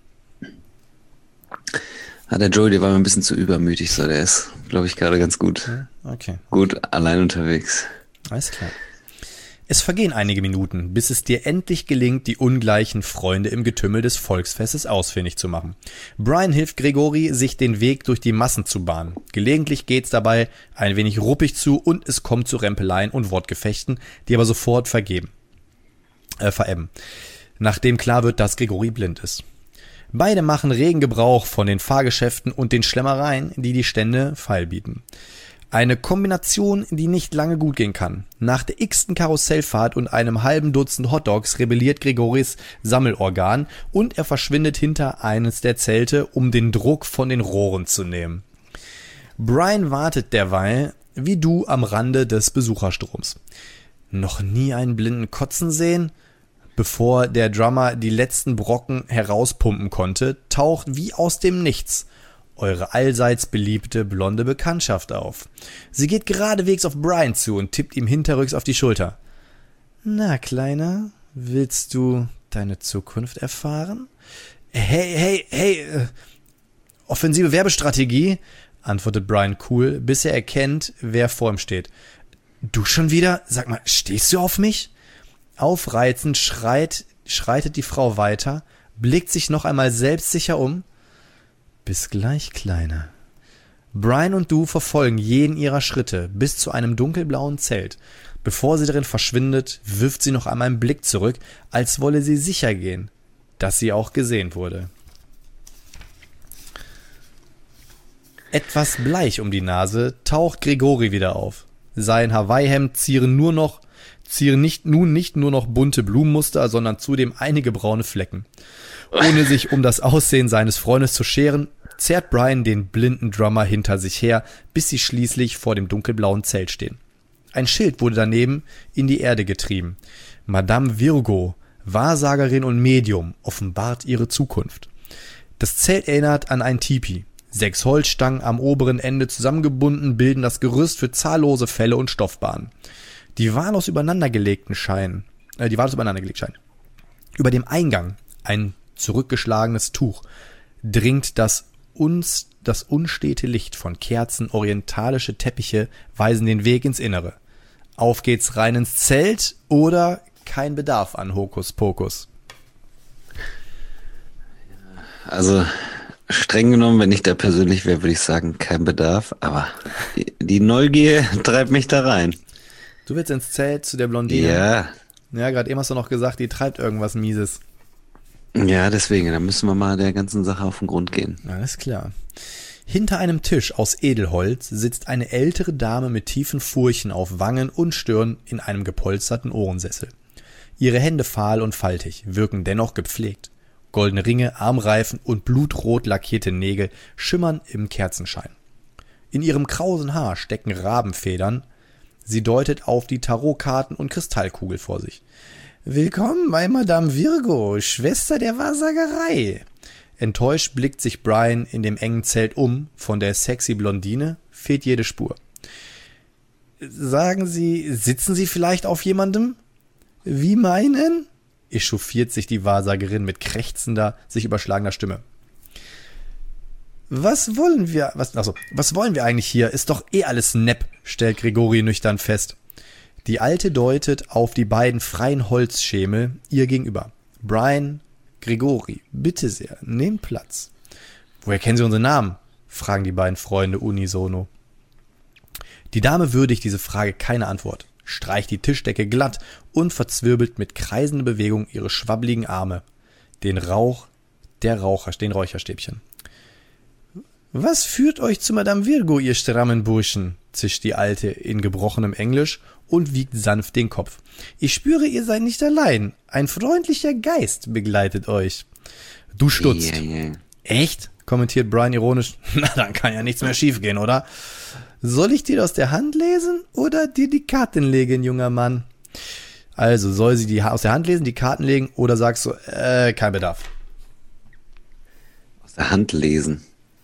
Der Joey, der war mir ein bisschen zu übermütig, so der ist, glaube ich, gerade ganz gut. Okay. Gut, allein unterwegs. Alles klar. Es vergehen einige Minuten, bis es dir endlich gelingt, die ungleichen Freunde im Getümmel des Volksfestes ausfindig zu machen. Brian hilft Gregory, sich den Weg durch die Massen zu bahnen. Gelegentlich geht's dabei ein wenig ruppig zu und es kommt zu Rempeleien und Wortgefechten, die aber sofort verebben. Nachdem klar wird, dass Gregory blind ist. Beide machen regen Gebrauch von den Fahrgeschäften und den Schlemmereien, die die Stände feilbieten. Eine Kombination, die nicht lange gut gehen kann. Nach der x-ten Karussellfahrt und einem halben Dutzend Hotdogs rebelliert Gregorys Sammelorgan und er verschwindet hinter eines der Zelte, um den Druck von den Rohren zu nehmen. Brian wartet derweil, wie du, am Rande des Besucherstroms. Noch nie einen Blinden kotzen sehen? Bevor der Drummer die letzten Brocken herauspumpen konnte, taucht wie aus dem Nichts eure allseits beliebte blonde Bekanntschaft auf. Sie geht geradewegs auf Brian zu und tippt ihm hinterrücks auf die Schulter. Na, Kleiner, willst du deine Zukunft erfahren? Hey, offensive Werbestrategie, antwortet Brian cool, bis er erkennt, wer vor ihm steht. Du schon wieder? Sag mal, stehst du auf mich? Aufreizend schreitet die Frau weiter, blickt sich noch einmal selbstsicher um. Bis gleich, Kleiner. Brian und du verfolgen jeden ihrer Schritte bis zu einem dunkelblauen Zelt. Bevor sie darin verschwindet, wirft sie noch einmal einen Blick zurück, als wolle sie sicher gehen, dass sie auch gesehen wurde. Etwas bleich um die Nase taucht Gregory wieder auf. Sein Hawaii-Hemd zieren nicht nur noch bunte Blumenmuster, sondern zudem einige braune Flecken. Ohne sich um das Aussehen seines Freundes zu scheren, zerrt Brian den blinden Drummer hinter sich her, bis sie schließlich vor dem dunkelblauen Zelt stehen. Ein Schild wurde daneben in die Erde getrieben. Madame Virgo, Wahrsagerin und Medium, offenbart ihre Zukunft. Das Zelt erinnert an ein Tipi. 6 Holzstangen am oberen Ende zusammengebunden bilden das Gerüst für zahllose Felle und Stoffbahnen. Die wahllos übereinandergelegt scheinen. Über dem Eingang, ein zurückgeschlagenes Tuch, dringt das unstete Licht von Kerzen, orientalische Teppiche weisen den Weg ins Innere. Auf geht's rein ins Zelt oder kein Bedarf an Hokuspokus. Also streng genommen, wenn ich da persönlich wäre, würde ich sagen, kein Bedarf, aber die Neugier treibt mich da rein. Du willst ins Zelt zu der Blondine? Ja. Ja, gerade eben hast du noch gesagt, die treibt irgendwas Mieses. Ja, deswegen, da müssen wir mal der ganzen Sache auf den Grund gehen. Alles klar. Hinter einem Tisch aus Edelholz sitzt eine ältere Dame mit tiefen Furchen auf Wangen und Stirn in einem gepolsterten Ohrensessel. Ihre Hände fahl und faltig, wirken dennoch gepflegt. Goldene Ringe, Armreifen und blutrot lackierte Nägel schimmern im Kerzenschein. In ihrem krausen Haar stecken Rabenfedern. Sie deutet auf die Tarotkarten und Kristallkugel vor sich. Willkommen bei Madame Virgo, Schwester der Wahrsagerei. Enttäuscht blickt sich Brian in dem engen Zelt um. Von der sexy Blondine fehlt jede Spur. Sagen Sie, sitzen Sie vielleicht auf jemandem? Wie meinen? echauffiert sich die Wahrsagerin mit krächzender, sich überschlagender Stimme. Was wollen wir eigentlich hier? Ist doch eh alles Nepp, stellt Grigori nüchtern fest. Die Alte deutet auf die beiden freien Holzschemel ihr gegenüber. Brian, Grigori, bitte sehr, nehmt Platz. Woher kennen Sie unsere Namen? Fragen die beiden Freunde unisono. Die Dame würdigt diese Frage keine Antwort, streicht die Tischdecke glatt und verzwirbelt mit kreisender Bewegung ihre schwabbligen Arme. Den Räucherstäbchen. Was führt euch zu Madame Virgo, ihr strammen Burschen? Zischt die Alte in gebrochenem Englisch und wiegt sanft den Kopf. Ich spüre, ihr seid nicht allein. Ein freundlicher Geist begleitet euch. Du stutzt. Yeah. Echt? Kommentiert Brian ironisch. Na, dann kann ja nichts mehr schiefgehen, oder? Soll ich dir aus der Hand lesen oder dir die Karten legen, junger Mann? Also, soll sie die aus der Hand lesen, die Karten legen oder sagst du, kein Bedarf? Aus der Hand lesen.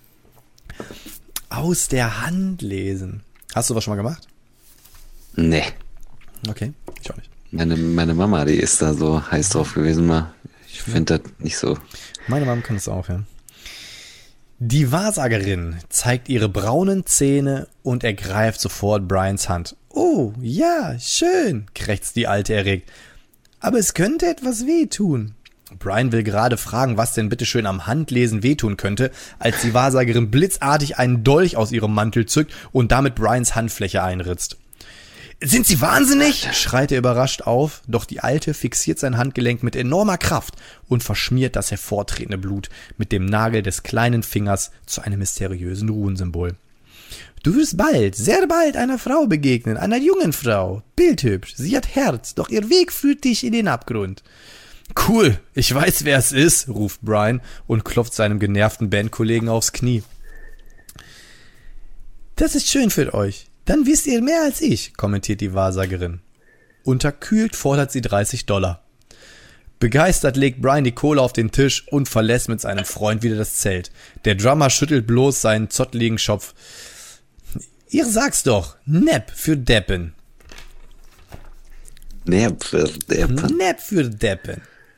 Aus der Hand lesen. Hast du was schon mal gemacht? Nee. Okay, ich auch nicht. Meine Mama, die ist da so heiß drauf gewesen mal. Ich finde das nicht so. Meine Mama kann es auch, ja. Die Wahrsagerin zeigt ihre braunen Zähne und ergreift sofort Brians Hand. Oh, ja, schön, krächzt die Alte erregt. Aber es könnte etwas wehtun. Brian will gerade fragen, was denn bitteschön am Handlesen wehtun könnte, als die Wahrsagerin blitzartig einen Dolch aus ihrem Mantel zückt und damit Brians Handfläche einritzt. Sind Sie wahnsinnig? Schreit er überrascht auf, doch die Alte fixiert sein Handgelenk mit enormer Kraft und verschmiert das hervortretende Blut mit dem Nagel des kleinen Fingers zu einem mysteriösen Runensymbol. Du wirst bald, sehr bald einer Frau begegnen, einer jungen Frau. Bildhübsch, sie hat Herz, doch ihr Weg führt dich in den Abgrund. Cool, ich weiß, wer es ist, ruft Brian und klopft seinem genervten Bandkollegen aufs Knie. Das ist schön für euch. Dann wisst ihr mehr als ich, kommentiert die Wahrsagerin. Unterkühlt fordert sie $30. Begeistert legt Brian die Kohle auf den Tisch und verlässt mit seinem Freund wieder das Zelt. Der Drummer schüttelt bloß seinen zottligen Schopf. Ihr sagt's doch, Nepp für Deppen. Nepp für Deppen. Nepp für Deppen.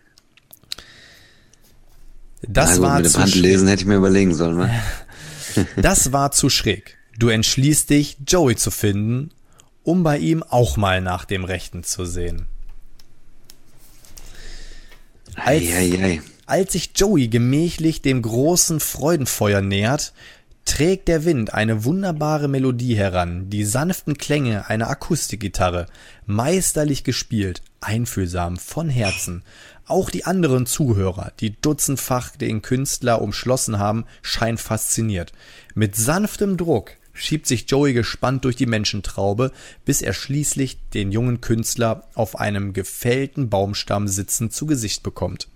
Das gut, war mit dem zu Handlesen schräg. hätte ich mir überlegen sollen, ne? Das war zu schräg. Du entschließt dich, Joey zu finden, um bei ihm auch mal nach dem Rechten zu sehen. Als sich Joey gemächlich dem großen Freudenfeuer nähert, trägt der Wind eine wunderbare Melodie heran, die sanften Klänge einer Akustikgitarre, meisterlich gespielt, einfühlsam, von Herzen. Auch die anderen Zuhörer, die dutzendfach den Künstler umschlossen haben, scheinen fasziniert. Mit sanftem Druck schiebt sich Joey gespannt durch die Menschentraube, bis er schließlich den jungen Künstler auf einem gefällten Baumstamm sitzend zu Gesicht bekommt.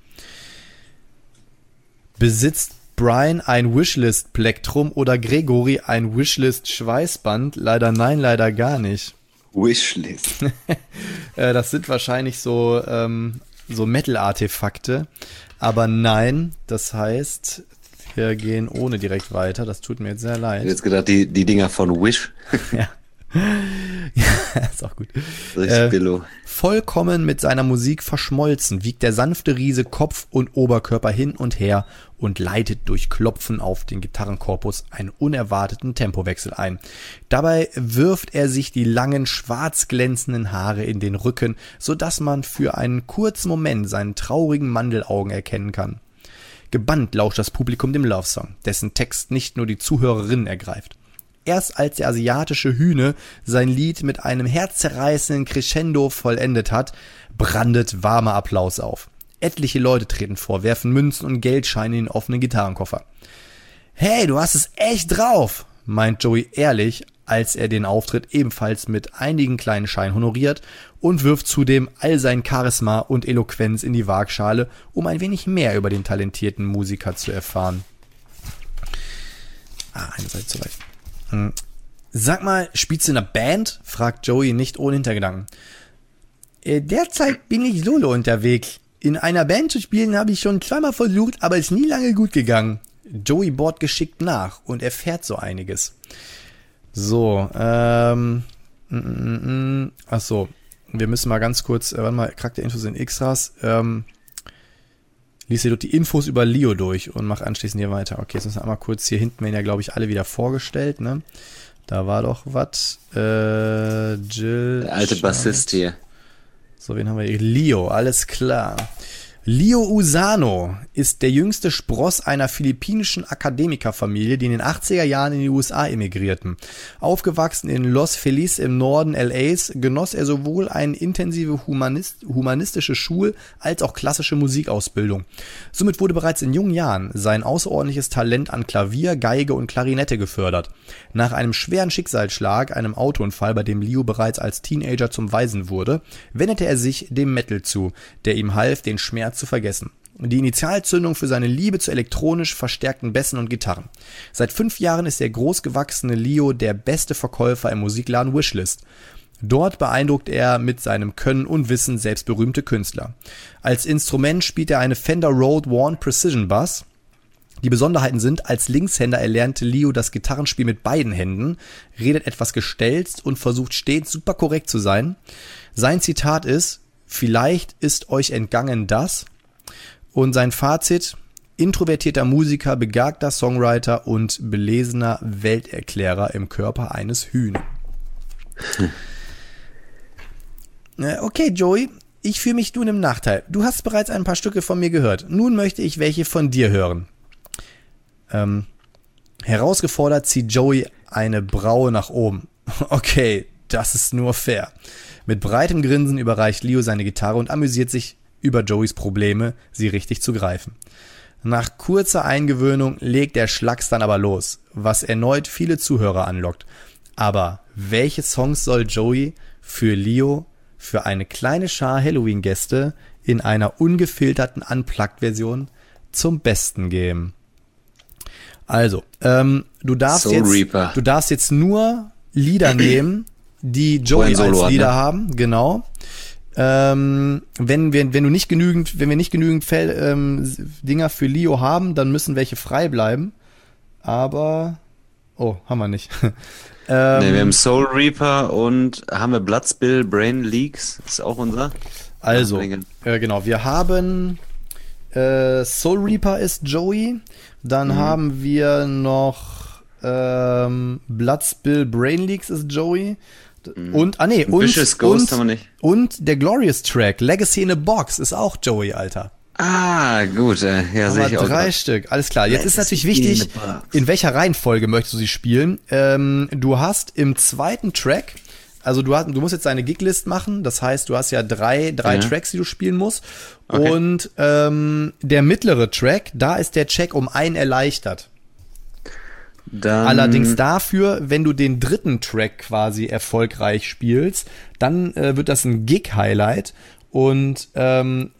Besitzt Brian ein Wishlist-Plektrum oder Gregory ein Wishlist-Schweißband? Leider nein, leider gar nicht. Wishlist. Das sind wahrscheinlich so Metal-Artefakte. Aber nein, das heißt, wir gehen ohne direkt weiter. Das tut mir jetzt sehr leid. Ich hätte jetzt gedacht, die Dinger von Wish. Ja. Ja, ist auch gut. Richtig Billo. Vollkommen mit seiner Musik verschmolzen, wiegt der sanfte Riese Kopf und Oberkörper hin und her und leitet durch Klopfen auf den Gitarrenkorpus einen unerwarteten Tempowechsel ein. Dabei wirft er sich die langen, schwarz glänzenden Haare in den Rücken, sodass man für einen kurzen Moment seinen traurigen Mandelaugen erkennen kann. Gebannt lauscht das Publikum dem Love-Song, dessen Text nicht nur die Zuhörerinnen ergreift. Erst als der asiatische Hühne sein Lied mit einem herzzerreißenden Crescendo vollendet hat, brandet warmer Applaus auf. Etliche Leute treten vor, werfen Münzen und Geldscheine in den offenen Gitarrenkoffer. »Hey, du hast es echt drauf«, meint Joey ehrlich, als er den Auftritt ebenfalls mit einigen kleinen Scheinen honoriert und wirft zudem all sein Charisma und Eloquenz in die Waagschale, um ein wenig mehr über den talentierten Musiker zu erfahren. Eine Seite zu weit. Sag mal, spielst du in einer Band? Fragt Joey nicht ohne Hintergedanken. Derzeit bin ich solo unterwegs. In einer Band zu spielen habe ich schon zweimal versucht, aber ist nie lange gut gegangen. Joey bohrt geschickt nach und erfährt so einiges. So, wir müssen mal ganz kurz, warte mal, Charakterinfos in Extras, lies dir doch die Infos über Leo durch und mach anschließend hier weiter. Okay, jetzt müssen wir einmal kurz, hier hinten werden ja, glaube ich, alle wieder vorgestellt, ne? Da war doch was. Jill. Der alte Bassist hier. So, wen haben wir hier? Leo, alles klar. Leo Usano ist der jüngste Spross einer philippinischen Akademikerfamilie, die in den 80er Jahren in die USA emigrierten. Aufgewachsen in Los Feliz im Norden LAs, genoss er sowohl eine intensive humanistische Schul- als auch klassische Musikausbildung. Somit wurde bereits in jungen Jahren sein außerordentliches Talent an Klavier, Geige und Klarinette gefördert. Nach einem schweren Schicksalsschlag, einem Autounfall, bei dem Leo bereits als Teenager zum Waisen wurde, wendete er sich dem Metal zu, der ihm half, den Schmerz zu vergessen. Die Initialzündung für seine Liebe zu elektronisch verstärkten Bässen und Gitarren. Seit 5 Jahren ist der großgewachsene Leo der beste Verkäufer im Musikladen Wishlist. Dort beeindruckt er mit seinem Können und Wissen selbst berühmte Künstler. Als Instrument spielt er eine Fender Rhodes One Precision Bass. Die Besonderheiten sind, als Linkshänder erlernte Leo das Gitarrenspiel mit beiden Händen, redet etwas gestelzt und versucht stets super korrekt zu sein. Sein Zitat ist: Vielleicht ist euch entgangen das. Und sein Fazit: introvertierter Musiker, begabter Songwriter und belesener Welterklärer im Körper eines Hühnen. Okay, Joey, ich fühle mich nun im Nachteil. Du hast bereits ein paar Stücke von mir gehört. Nun möchte ich welche von dir hören. Herausgefordert zieht Joey eine Braue nach oben. Okay, das ist nur fair. Mit breitem Grinsen überreicht Leo seine Gitarre und amüsiert sich über Joeys Probleme, sie richtig zu greifen. Nach kurzer Eingewöhnung legt der Schlags dann aber los, was erneut viele Zuhörer anlockt. Aber welche Songs soll Joey für Leo, für eine kleine Schar Halloween-Gäste in einer ungefilterten Unplugged-Version zum Besten geben? Also, du darfst jetzt nur Lieder nehmen, die Joey als Lieder haben, genau. Wenn wir nicht genügend Dinger für Leo haben, dann müssen welche frei bleiben. Aber haben wir nicht. Wir haben Soul Reaper und haben wir Bloodspill, Brain Leaks, ist auch unser. Also, genau, wir haben Soul Reaper ist Joey, dann haben wir noch Bloodspill, Brain Leaks ist Joey. Und Vicious Ghost haben wir nicht. Und der Glorious Track, Legacy in a Box, ist auch Joey, Alter. Ah, gut, ja, sehe ich auch. 3 Stück, alles klar. Jetzt ist natürlich wichtig, in welcher Reihenfolge möchtest du sie spielen? Du hast im zweiten Track, also du musst jetzt deine Giglist machen, das heißt, du hast ja drei Tracks, die du spielen musst. Okay. Und der mittlere Track, da ist der Check um 1 erleichtert. Dann allerdings dafür, wenn du den dritten Track quasi erfolgreich spielst, dann wird das ein Gig-Highlight und der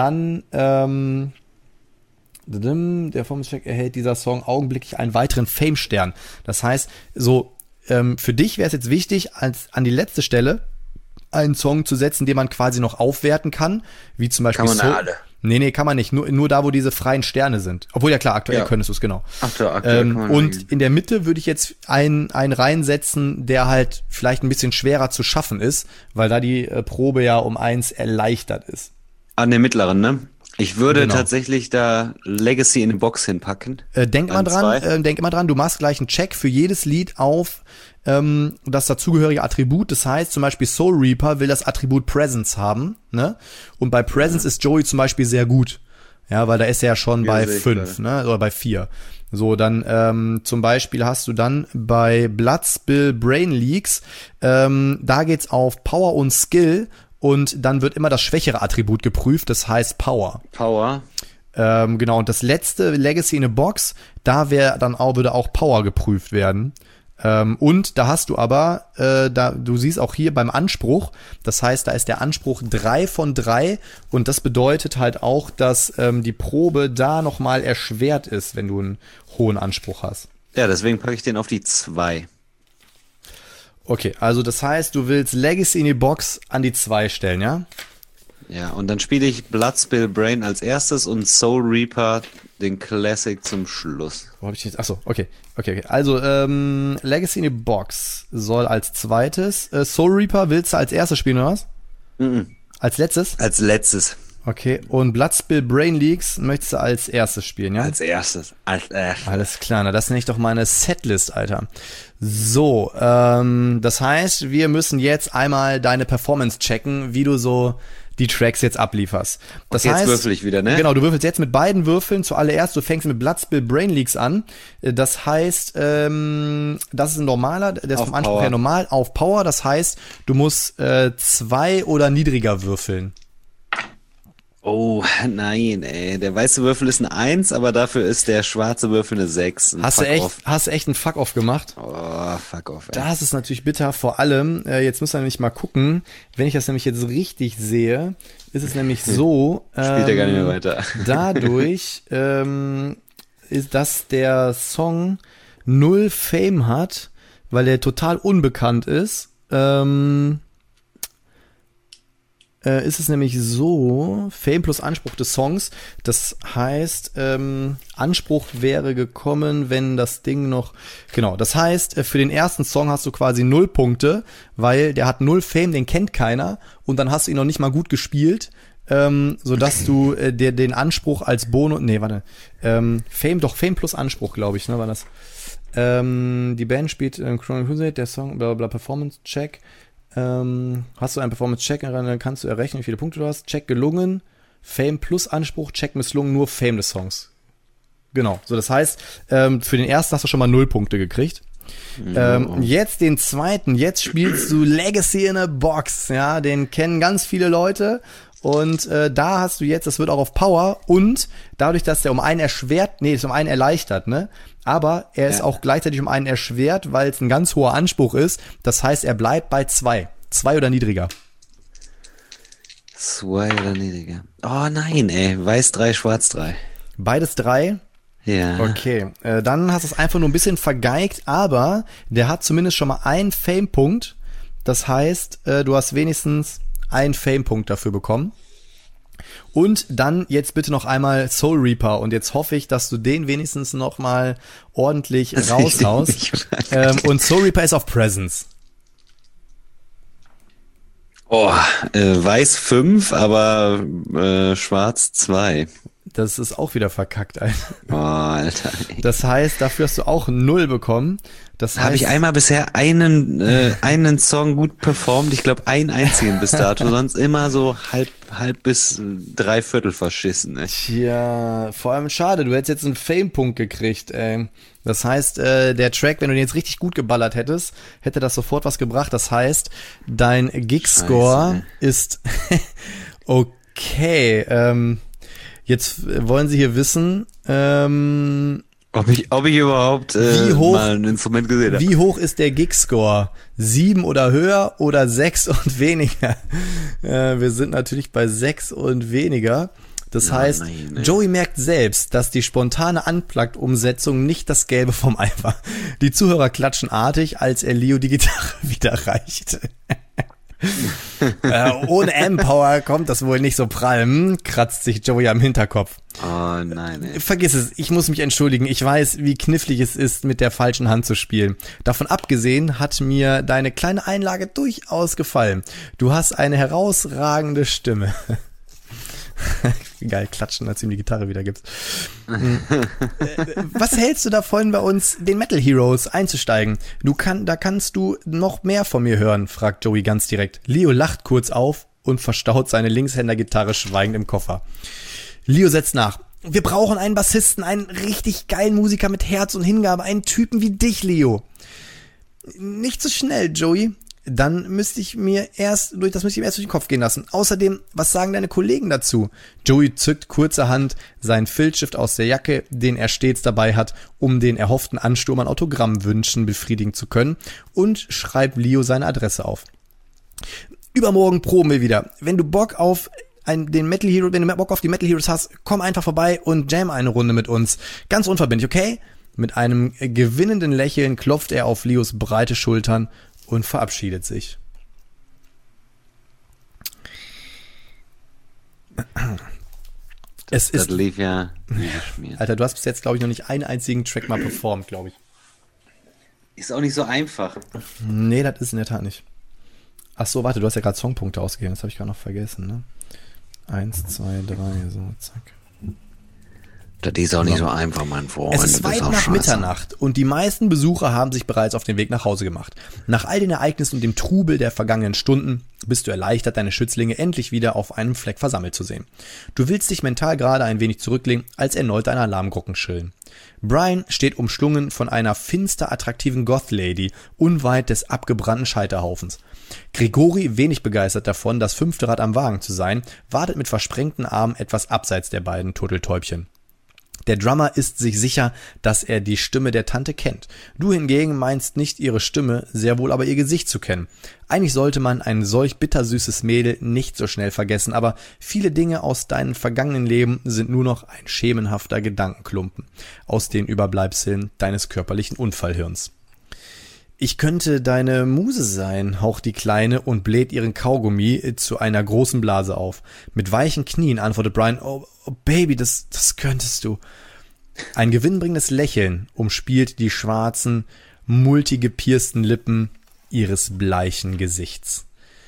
Performance-Track erhält dieser Song augenblicklich einen weiteren Fame-Stern. Das heißt, so für dich wäre es jetzt wichtig, an die letzte Stelle einen Song zu setzen, den man quasi noch aufwerten kann, wie zum Beispiel kann man alle. Nee, kann man nicht. Nur da, wo diese freien Sterne sind. Obwohl, ja klar, aktuell könntest du es, genau. Aktuell und in der Mitte würde ich jetzt einen reinsetzen, der halt vielleicht ein bisschen schwerer zu schaffen ist, weil da die Probe ja um 1 erleichtert ist. An den mittleren, ne? Ich würde tatsächlich da Legacy in the Box hinpacken. Denk immer dran, du machst gleich einen Check für jedes Lied auf das dazugehörige Attribut. Das heißt zum Beispiel Soul Reaper will das Attribut Presence haben, ne? Und bei Presence ist Joey zum Beispiel sehr gut. Ja, weil da ist er ja schon bei 5, ne? Oder bei 4. So, dann zum Beispiel hast du dann bei Bloodspill Brain Leaks, da geht's auf Power und Skill. Und dann wird immer das schwächere Attribut geprüft, das heißt Power. Genau, und das letzte, Legacy in a Box, da würde auch Power geprüft werden. Und da hast du aber, du siehst auch hier beim Anspruch, das heißt, da ist der Anspruch 3 von 3 und das bedeutet halt auch, dass die Probe da nochmal erschwert ist, wenn du einen hohen Anspruch hast. Ja, deswegen packe ich den auf die 2. Okay, also das heißt, du willst Legacy in die Box an die 2 stellen, ja? Ja, und dann spiele ich Bloodspill Brain als erstes und Soul Reaper, den Classic, zum Schluss. Wo habe ich jetzt? Achso, okay. Also, Legacy in die Box soll als zweites. Soul Reaper willst du als erstes spielen, oder was? Als letztes? Als letztes. Okay, und Bloodspill Brain Leaks möchtest du als erstes spielen, ja? Als erstes. Alles klar, na das nenne ich doch meine Setlist, Alter. So, das heißt, wir müssen jetzt einmal deine Performance checken, wie du so die Tracks jetzt ablieferst. Das jetzt heißt, würfel ich wieder, ne? Genau, du würfelst jetzt mit beiden Würfeln. Zuallererst, du fängst mit Bloodspill Brain Leaks an. Das heißt, das ist ein normaler, der ist Auf vom Anspruch Power. her normal, auf Power. Das heißt, du musst 2 oder niedriger würfeln. Oh, nein, ey. Der weiße Würfel ist eine 1, aber dafür ist der schwarze Würfel eine 6. Hast du echt einen Fuck-Off gemacht? Oh, fuck off, ey. Das ist natürlich bitter, vor allem, jetzt müssen wir nämlich mal gucken, wenn ich das nämlich jetzt richtig sehe, ist es nämlich so, Spielt er gar nicht mehr weiter. dadurch, ist, dass der Song 0 Fame hat, weil er total unbekannt ist, ist es nämlich so, Fame plus Anspruch des Songs, das heißt, Anspruch wäre gekommen, wenn das Ding noch, genau, das heißt, für den ersten Song hast du quasi 0 Punkte, weil der hat 0 Fame, den kennt keiner, und dann hast du ihn noch nicht mal gut gespielt, sodass du dir den Anspruch als Bonus, Fame plus Anspruch, glaube ich, ne, war das. Die Band spielt Chronic Crusade, der Song, bla bla, Performance Check. Hast du einen Performance-Check, dann kannst du errechnen, wie viele Punkte du hast. Check gelungen, Fame plus Anspruch, Check misslungen, nur Fame des Songs. Genau, so das heißt, für den ersten hast du schon mal 0 Punkte gekriegt. Jetzt den zweiten, jetzt spielst du Legacy in a Box, ja, den kennen ganz viele Leute. Und da hast du jetzt, das wird auch auf Power, und dadurch, dass der um einen ist um einen erleichtert, ne? Aber er ist auch gleichzeitig um einen erschwert, weil es ein ganz hoher Anspruch ist. Das heißt, er bleibt bei 2. 2 oder niedriger. 2 oder niedriger. Oh nein, ey. Weiß 3, schwarz 3. Beides 3? Ja. Okay, dann hast du es einfach nur ein bisschen vergeigt, aber der hat zumindest schon mal einen Fame-Punkt. Das heißt, du hast wenigstens einen Fame-Punkt dafür bekommen. Und dann jetzt bitte noch einmal Soul Reaper, und jetzt hoffe ich, dass du den wenigstens noch mal ordentlich raushaust. Und Soul Reaper ist auf Presence. Oh, weiß 5, aber schwarz 2. Das ist auch wieder verkackt, Alter. Oh, Alter. Das heißt, dafür hast du auch 0 bekommen. Das heißt, Habe ich einmal bisher einen Song gut performt. Ich glaube, einen einzigen bis dato. Sonst immer so halb bis 3/4 verschissen. Ne? Tja, vor allem schade. Du hättest jetzt einen Fame-Punkt gekriegt, ey. Das heißt, der Track, wenn du den jetzt richtig gut geballert hättest, hätte das sofort was gebracht. Das heißt, dein Gig-Score ist okay. Jetzt wollen sie hier wissen, ob ich überhaupt mal ein Instrument gesehen habe. Wie hoch ist der Gig-Score? 7 oder höher oder 6 und weniger? Wir sind natürlich bei 6 und weniger. Das heißt, Joey merkt selbst, dass die spontane Unplugged-Umsetzung nicht das Gelbe vom Ei war. Die Zuhörer klatschen artig, als er Leo die Gitarre wieder reichte. Ohne M-Power kommt das wohl nicht so prall, kratzt sich Joey am Hinterkopf. Oh nein, ey. Vergiss es, ich muss mich entschuldigen. Ich weiß, wie knifflig es ist, mit der falschen Hand zu spielen. Davon abgesehen hat mir deine kleine Einlage durchaus gefallen. Du hast eine herausragende Stimme. Geil, klatschen, als du ihm die Gitarre wieder gibst. Was hältst du davon, bei uns, den Metal Heroes, einzusteigen? Da kannst du noch mehr von mir hören, fragt Joey ganz direkt. Leo lacht kurz auf und verstaut seine Linkshänder-Gitarre schweigend im Koffer. Leo setzt nach. Wir brauchen einen Bassisten, einen richtig geilen Musiker mit Herz und Hingabe, einen Typen wie dich, Leo. Nicht so schnell, Joey. Dann müsste ich mir erst durch den Kopf gehen lassen. Außerdem, was sagen deine Kollegen dazu? Joey zückt kurzerhand seinen Filzstift aus der Jacke, den er stets dabei hat, um den erhofften Ansturm an Autogrammwünschen befriedigen zu können, und schreibt Leo seine Adresse auf. Übermorgen proben wir wieder. Wenn du Bock auf die Metal Heroes hast, komm einfach vorbei und jam eine Runde mit uns. Ganz unverbindlich, okay? Mit einem gewinnenden Lächeln klopft er auf Leos breite Schultern und verabschiedet sich. Das lief ja wie geschmiert. Alter, du hast bis jetzt, glaube ich, noch nicht einen einzigen Track mal performt, glaube ich. Ist auch nicht so einfach. Nee, das ist in der Tat nicht. Ach so, warte, du hast ja gerade Songpunkte ausgegeben, das habe ich gerade noch vergessen, ne? 1, 2, 3, so, zack. Das ist auch nicht so einfach, mein Freund. Es ist weit nach Mitternacht und die meisten Besucher haben sich bereits auf den Weg nach Hause gemacht. Nach all den Ereignissen und dem Trubel der vergangenen Stunden bist du erleichtert, deine Schützlinge endlich wieder auf einem Fleck versammelt zu sehen. Du willst dich mental gerade ein wenig zurücklehnen, als erneut deine Alarmglocken schrillen. Brian steht umschlungen von einer finster attraktiven Goth-Lady unweit des abgebrannten Scheiterhaufens. Grigori, wenig begeistert davon, das 5. Rad am Wagen zu sein, wartet mit versprengten Armen etwas abseits der beiden Turteltäubchen. Der Drummer ist sich sicher, dass er die Stimme der Tante kennt. Du hingegen meinst nicht ihre Stimme, sehr wohl aber ihr Gesicht zu kennen. Eigentlich sollte man ein solch bittersüßes Mädel nicht so schnell vergessen, aber viele Dinge aus deinem vergangenen Leben sind nur noch ein schemenhafter Gedankenklumpen aus den Überbleibseln deines körperlichen Unfallhirns. Ich könnte deine Muse sein, haucht die Kleine und bläht ihren Kaugummi zu einer großen Blase auf. Mit weichen Knien antwortet Brian, oh Baby, das könntest du. Ein gewinnbringendes Lächeln umspielt die schwarzen, multigepiersten Lippen ihres bleichen Gesichts.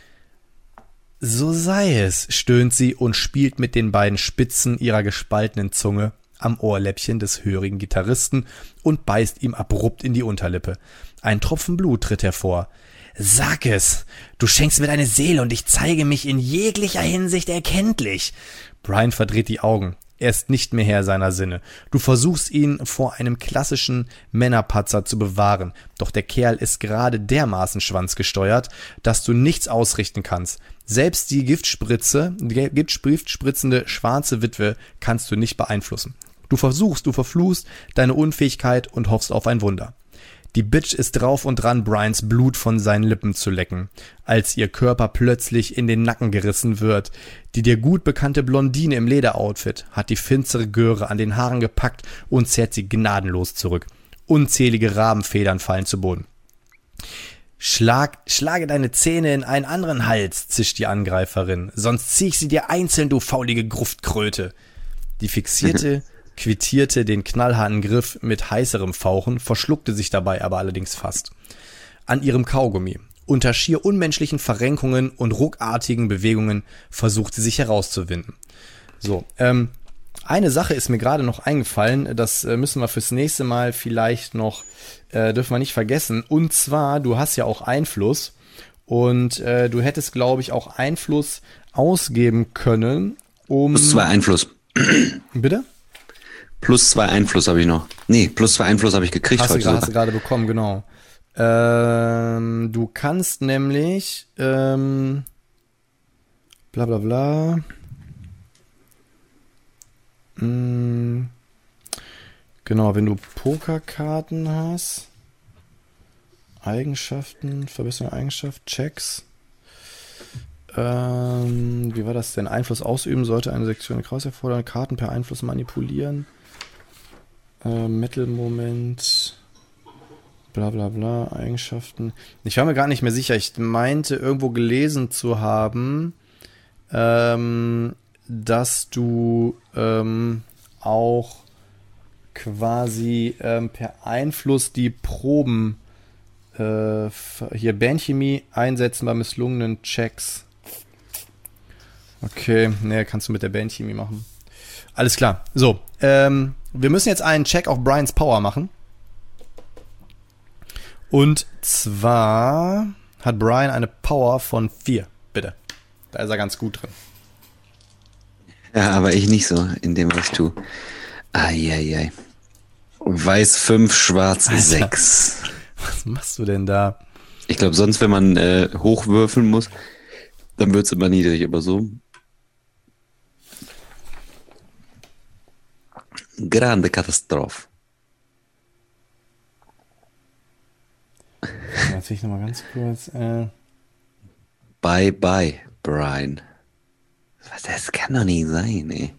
So sei es, stöhnt sie und spielt mit den beiden Spitzen ihrer gespaltenen Zunge am Ohrläppchen des hörigen Gitarristen und beißt ihm abrupt in die Unterlippe. Ein Tropfen Blut tritt hervor. Sag es! Du schenkst mir deine Seele und ich zeige mich in jeglicher Hinsicht erkenntlich. Brian verdreht die Augen. Er ist nicht mehr Herr seiner Sinne. Du versuchst ihn vor einem klassischen Männerpatzer zu bewahren, doch der Kerl ist gerade dermaßen schwanzgesteuert, dass du nichts ausrichten kannst. Selbst die giftspritzende schwarze Witwe kannst du nicht beeinflussen. Du verfluchst deine Unfähigkeit und hoffst auf ein Wunder. Die Bitch ist drauf und dran, Brians Blut von seinen Lippen zu lecken, als ihr Körper plötzlich in den Nacken gerissen wird. Die dir gut bekannte Blondine im Lederoutfit hat die finstere Göre an den Haaren gepackt und zerrt sie gnadenlos zurück. Unzählige Rabenfedern fallen zu Boden. Schlage deine Zähne in einen anderen Hals, zischt die Angreiferin, sonst zieh ich sie dir einzeln, du faulige Gruftkröte. Die Fixierte quittierte den knallharten Griff mit heißerem Fauchen, verschluckte sich dabei aber allerdings fast. An ihrem Kaugummi. Unter schier unmenschlichen Verrenkungen und ruckartigen Bewegungen versucht sie sich herauszuwinden. So, eine Sache ist mir gerade noch eingefallen, das müssen wir fürs nächste Mal vielleicht noch, dürfen wir nicht vergessen. Und zwar, du hast ja auch Einfluss und du hättest, glaube ich, auch Einfluss ausgeben können, um... +2 Einfluss. Bitte? +2 Einfluss habe ich noch. Nee, +2 Einfluss habe ich gekriegt heute. Hast du gerade bekommen, genau. Du kannst nämlich bla bla bla. Genau, wenn du Pokerkarten hast, Eigenschaften, Verbesserung Eigenschaft, Checks. Wie war das denn? Einfluss ausüben sollte eine Sektion Kraus erfordern, Karten per Einfluss manipulieren. Metal-Moment, bla bla bla, Eigenschaften. Ich war mir gar nicht mehr sicher. Ich meinte, irgendwo gelesen zu haben, dass du auch quasi per Einfluss die Proben hier Bandchemie einsetzen bei misslungenen Checks. Okay, ne, kannst du mit der Bandchemie machen. Alles klar. So, wir müssen jetzt einen Check auf Brians Power machen. Und zwar hat Brian eine Power von 4. Bitte. Da ist er ganz gut drin. Ja, aber ich nicht so, in dem, was ich tue. Eieiei. Weiß 5, schwarz 6. Was machst du denn da? Ich glaube, sonst, wenn man hochwürfeln muss, dann wird es immer niedrig, aber so. Grande Katastrophe. Jetzt will ich nochmal ganz kurz. Bye, bye, Brian. Das kann doch nicht sein, ey.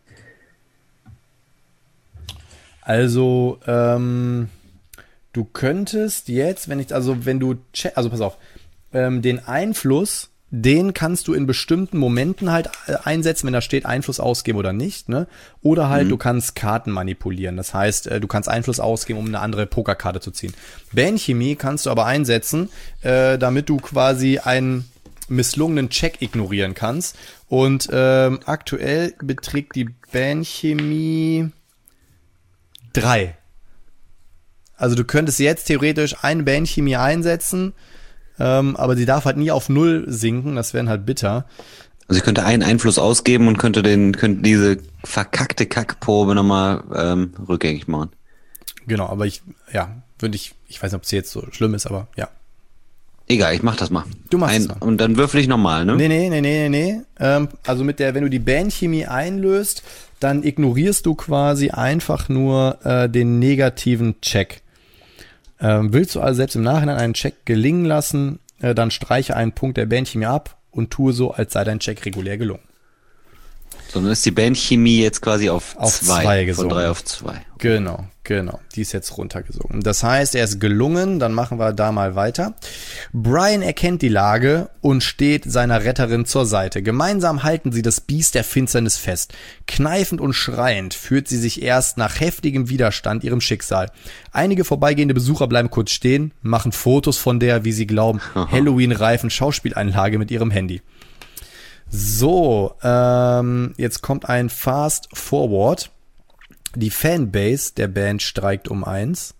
Also, du könntest jetzt, wenn du, pass auf, den Einfluss, den kannst du in bestimmten Momenten halt einsetzen, wenn da steht Einfluss ausgeben oder nicht, ne? Oder halt, du kannst Karten manipulieren. Das heißt, du kannst Einfluss ausgeben, um eine andere Pokerkarte zu ziehen. Bandchemie kannst du aber einsetzen, damit du quasi einen misslungenen Check ignorieren kannst. Und aktuell beträgt die Bandchemie 3. Also du könntest jetzt theoretisch eine Bandchemie einsetzen, aber sie darf halt nie auf 0 sinken, das wäre halt bitter. Also ich könnte einen Einfluss ausgeben und könnte diese verkackte Kackprobe nochmal rückgängig machen. Genau, aber ich weiß nicht, ob es jetzt so schlimm ist, aber ja. Egal, ich mach das mal. Du machst es mal. Und dann würfel ich nochmal, ne? Nee. Also wenn du die Bandchemie einlöst, dann ignorierst du quasi einfach nur den negativen Check. Willst du also selbst im Nachhinein einen Check gelingen lassen, dann streiche einen Punkt der Bandchemie ab und tue so, als sei dein Check regulär gelungen. So, dann ist die Bandchemie jetzt quasi auf 2 gesunken. Von 3 auf 2. Genau. Die ist jetzt runtergesunken. Das heißt, er ist gelungen, dann machen wir da mal weiter. Brian erkennt die Lage und steht seiner Retterin zur Seite. Gemeinsam halten sie das Biest der Finsternis fest. Kneifend und schreiend führt sie sich erst nach heftigem Widerstand ihrem Schicksal. Einige vorbeigehende Besucher bleiben kurz stehen, machen Fotos von der, wie sie glauben, Halloween-reifen Schauspieleinlage mit ihrem Handy. So, jetzt kommt ein Fast Forward. Die Fanbase der Band steigt um 1.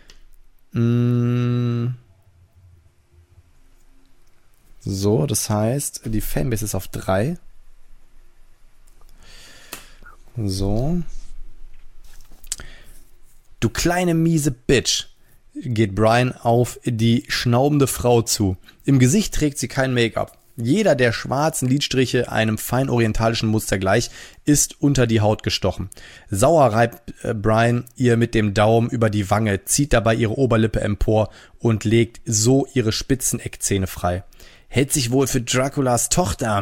So, das heißt, die Fanbase ist auf 3. So. Du kleine miese Bitch, geht Brian auf die schnaubende Frau zu. Im Gesicht trägt sie kein Make-up. Jeder der schwarzen Lidstriche einem fein orientalischen Muster gleich ist unter die Haut gestochen. Sauer reibt Brian ihr mit dem Daumen über die Wange, zieht dabei ihre Oberlippe empor und legt so ihre spitzen Eckzähne frei. Hält sich wohl für Draculas Tochter,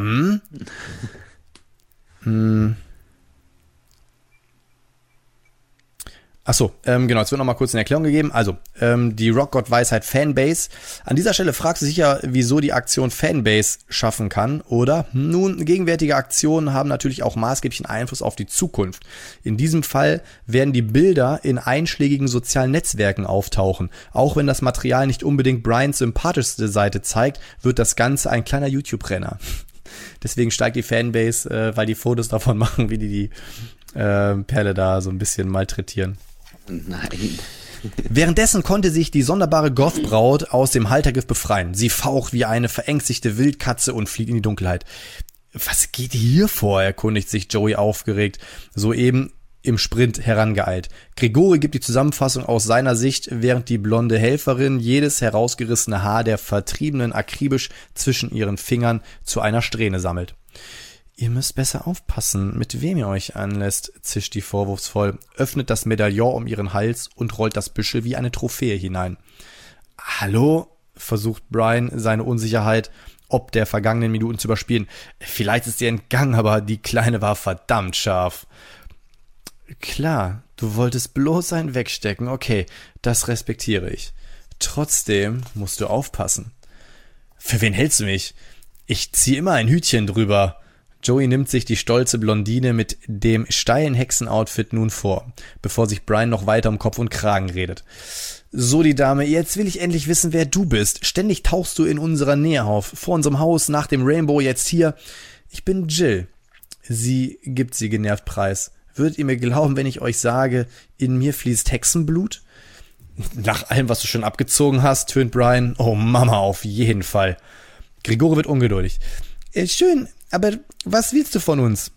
Achso, genau, jetzt wird noch mal kurz eine Erklärung gegeben. Also, die Rockgott-Weisheit Fanbase. An dieser Stelle fragst du sicher, wieso die Aktion Fanbase schaffen kann, oder? Nun, gegenwärtige Aktionen haben natürlich auch maßgeblichen Einfluss auf die Zukunft. In diesem Fall werden die Bilder in einschlägigen sozialen Netzwerken auftauchen. Auch wenn das Material nicht unbedingt Brians sympathischste Seite zeigt, wird das Ganze ein kleiner YouTube-Renner. Deswegen steigt die Fanbase, weil die Fotos davon machen, wie die Perle da so ein bisschen malträtieren. Nein. Währenddessen konnte sich die sonderbare Goth-Braut aus dem Haltergriff befreien. Sie faucht wie eine verängstigte Wildkatze und flieht in die Dunkelheit. Was geht hier vor? Erkundigt sich Joey aufgeregt, soeben im Sprint herangeeilt. Grigori gibt die Zusammenfassung aus seiner Sicht, während die blonde Helferin jedes herausgerissene Haar der Vertriebenen akribisch zwischen ihren Fingern zu einer Strähne sammelt. Ihr müsst besser aufpassen, mit wem ihr euch anlässt, zischt die vorwurfsvoll, öffnet das Medaillon um ihren Hals und rollt das Büschel wie eine Trophäe hinein. Hallo? Versucht Brian seine Unsicherheit ob der vergangenen Minuten zu überspielen. Vielleicht ist ihr entgangen, aber die Kleine war verdammt scharf. Klar, du wolltest bloß einen wegstecken, okay, das respektiere ich. Trotzdem musst du aufpassen. Für wen hältst du mich? Ich zieh immer ein Hütchen drüber. Joey nimmt sich die stolze Blondine mit dem steilen Hexenoutfit nun vor, bevor sich Brian noch weiter um Kopf und Kragen redet. So, die Dame, jetzt will ich endlich wissen, wer du bist. Ständig tauchst du in unserer Nähe auf. Vor unserem Haus, nach dem Rainbow, jetzt hier. Ich bin Jill. Sie gibt sie genervt preis. Würdet ihr mir glauben, wenn ich euch sage, in mir fließt Hexenblut? Nach allem, was du schon abgezogen hast, tönt Brian. Oh Mama, auf jeden Fall. Grigori wird ungeduldig. Schön, aber was willst du von uns?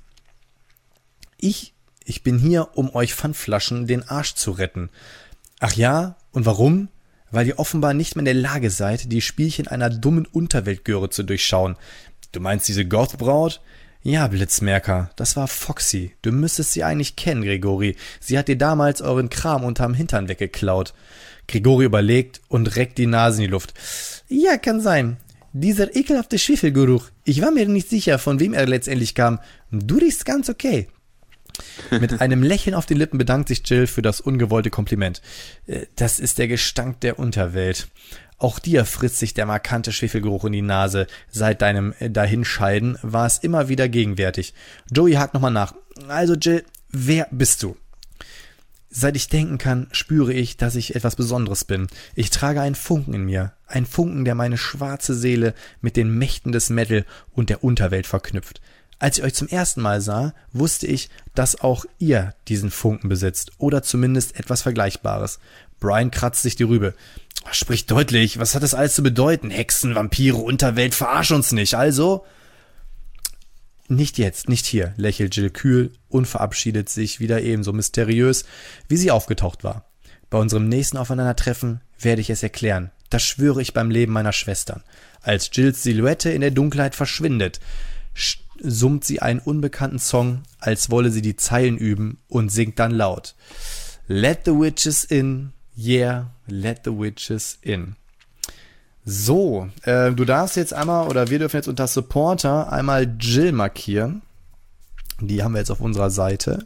Ich bin hier, um euch Pfandflaschen den Arsch zu retten. Ach ja? Und warum? Weil ihr offenbar nicht mehr in der Lage seid, die Spielchen einer dummen Unterweltgöre zu durchschauen. Du meinst diese Goth-Braut? Ja, Blitzmerker, das war Foxy. Du müsstest sie eigentlich kennen, Grigori. Sie hat dir damals euren Kram unterm Hintern weggeklaut. Grigori überlegt und reckt die Nase in die Luft. Ja, kann sein. Dieser ekelhafte Schwefelgeruch. Ich war mir nicht sicher, von wem er letztendlich kam. Du riechst ganz okay. Mit einem Lächeln auf den Lippen bedankt sich Jill für das ungewollte Kompliment. Das ist der Gestank der Unterwelt. Auch dir frisst sich der markante Schwefelgeruch in die Nase. Seit deinem Dahinscheiden war es immer wieder gegenwärtig. Joey hakt nochmal nach. Also Jill, wer bist du? Seit ich denken kann, spüre ich, dass ich etwas Besonderes bin. Ich trage einen Funken in mir. Einen Funken, der meine schwarze Seele mit den Mächten des Metal und der Unterwelt verknüpft. Als ich euch zum ersten Mal sah, wusste ich, dass auch ihr diesen Funken besitzt. Oder zumindest etwas Vergleichbares. Brian kratzt sich die Rübe. Sprich deutlich, was hat das alles zu bedeuten? Hexen, Vampire, Unterwelt, verarsch uns nicht. Also... Nicht jetzt, nicht hier, lächelt Jill kühl und verabschiedet sich wieder ebenso mysteriös, wie sie aufgetaucht war. Bei unserem nächsten Aufeinandertreffen werde ich es erklären. Das schwöre ich beim Leben meiner Schwestern. Als Jills Silhouette in der Dunkelheit verschwindet, summt sie einen unbekannten Song, als wolle sie die Zeilen üben und singt dann laut. Let the witches in, yeah, let the witches in. So, du darfst jetzt einmal, oder wir dürfen jetzt unter Supporter einmal Jill markieren. Die haben wir jetzt auf unserer Seite.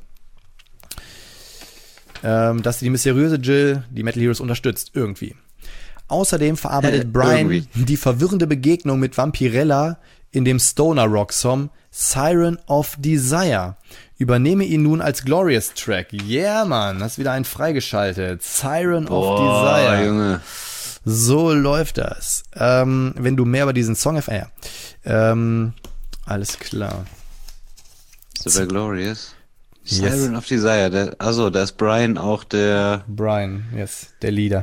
Dass die mysteriöse Jill die Metal Heroes unterstützt, irgendwie. Außerdem verarbeitet Brian die verwirrende Begegnung mit Vampirella in dem Stoner-Rock-Song Siren of Desire. Übernehme ihn nun als Glorious-Track. Yeah, Mann, hast wieder einen freigeschaltet. Siren of Desire. Junge. So läuft das. Wenn du mehr über diesen Song erfährst. Alles klar. Super Glorious. Yes. Siren of Desire. Da ist Brian auch der... Brian, yes, der Leader.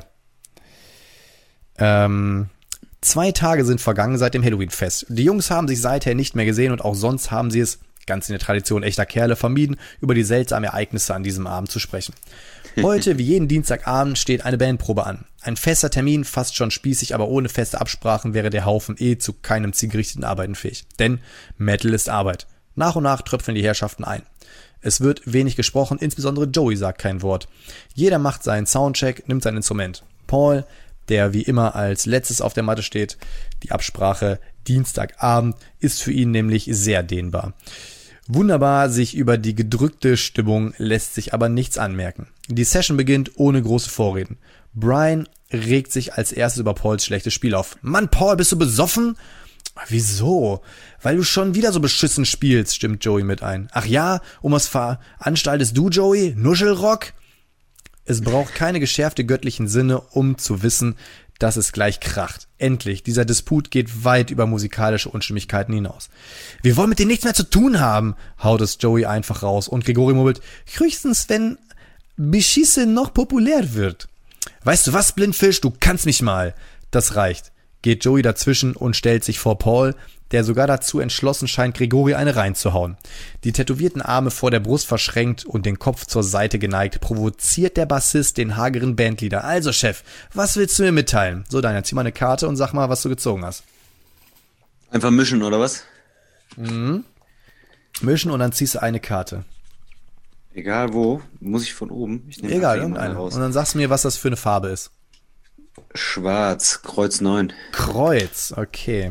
2 Tage sind vergangen seit dem Halloween-Fest. Die Jungs haben sich seither nicht mehr gesehen und auch sonst haben sie es, ganz in der Tradition echter Kerle, vermieden, über die seltsamen Ereignisse an diesem Abend zu sprechen. Heute, wie jeden Dienstagabend, steht eine Bandprobe an. Ein fester Termin, fast schon spießig, aber ohne feste Absprachen wäre der Haufen zu keinem zielgerichteten Arbeiten fähig. Denn Metal ist Arbeit. Nach und nach tröpfeln die Herrschaften ein. Es wird wenig gesprochen, insbesondere Joey sagt kein Wort. Jeder macht seinen Soundcheck, nimmt sein Instrument. Paul, der wie immer als letztes auf der Matte steht, die Absprache Dienstagabend ist für ihn nämlich sehr dehnbar. Wunderbar sich über die gedrückte Stimmung lässt sich aber nichts anmerken. Die Session beginnt ohne große Vorreden. Brian regt sich als erstes über Pauls schlechtes Spiel auf. Mann, Paul, bist du besoffen? Wieso? Weil du schon wieder so beschissen spielst, stimmt Joey mit ein. Ach ja, um was veranstaltest du, Joey? Nuschelrock? Es braucht keine geschärfte göttlichen Sinne, um zu wissen, dass es gleich kracht. Endlich, dieser Disput geht weit über musikalische Unstimmigkeiten hinaus. Wir wollen mit denen nichts mehr zu tun haben, haut es Joey einfach raus und Gregori murmelt, höchstens wenn Beschisse noch populär wird. Weißt du was, Blindfisch, du kannst mich mal. Das reicht. Geht Joey dazwischen und stellt sich vor Paul, der sogar dazu entschlossen scheint, Gregori eine reinzuhauen. Die tätowierten Arme vor der Brust verschränkt und den Kopf zur Seite geneigt, provoziert der Bassist den hageren Bandleader. Also, Chef, was willst du mir mitteilen? So, Daniel, zieh mal eine Karte und sag mal, was du gezogen hast. Einfach mischen, oder was? Mhm. Mischen und dann ziehst du eine Karte. Egal wo, muss ich von oben? Ich nehme egal, irgendeine. Und dann sagst du mir, was das für eine Farbe ist. Schwarz, Kreuz 9. Kreuz, okay.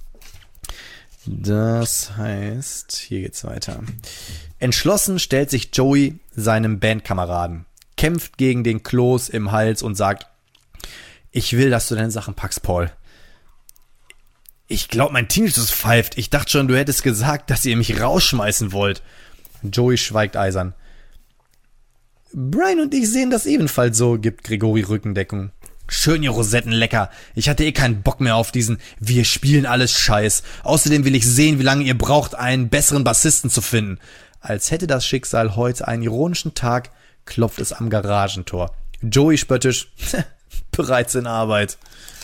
Das heißt, hier geht's weiter. Entschlossen stellt sich Joey seinem Bandkameraden, kämpft gegen den Kloß im Hals und sagt, ich will, dass du deine Sachen packst, Paul. Ich glaub, mein Tinnitus pfeift. Ich dachte schon, du hättest gesagt, dass ihr mich rausschmeißen wollt. Joey schweigt eisern. Brian und ich sehen das ebenfalls so, gibt Gregori Rückendeckung. Schön, ihr Rosetten, lecker. Ich hatte keinen Bock mehr auf diesen wir spielen alles Scheiß. Außerdem will ich sehen, wie lange ihr braucht, einen besseren Bassisten zu finden. Als hätte das Schicksal heute einen ironischen Tag, klopft es am Garagentor. Joey spöttisch, bereits in Arbeit.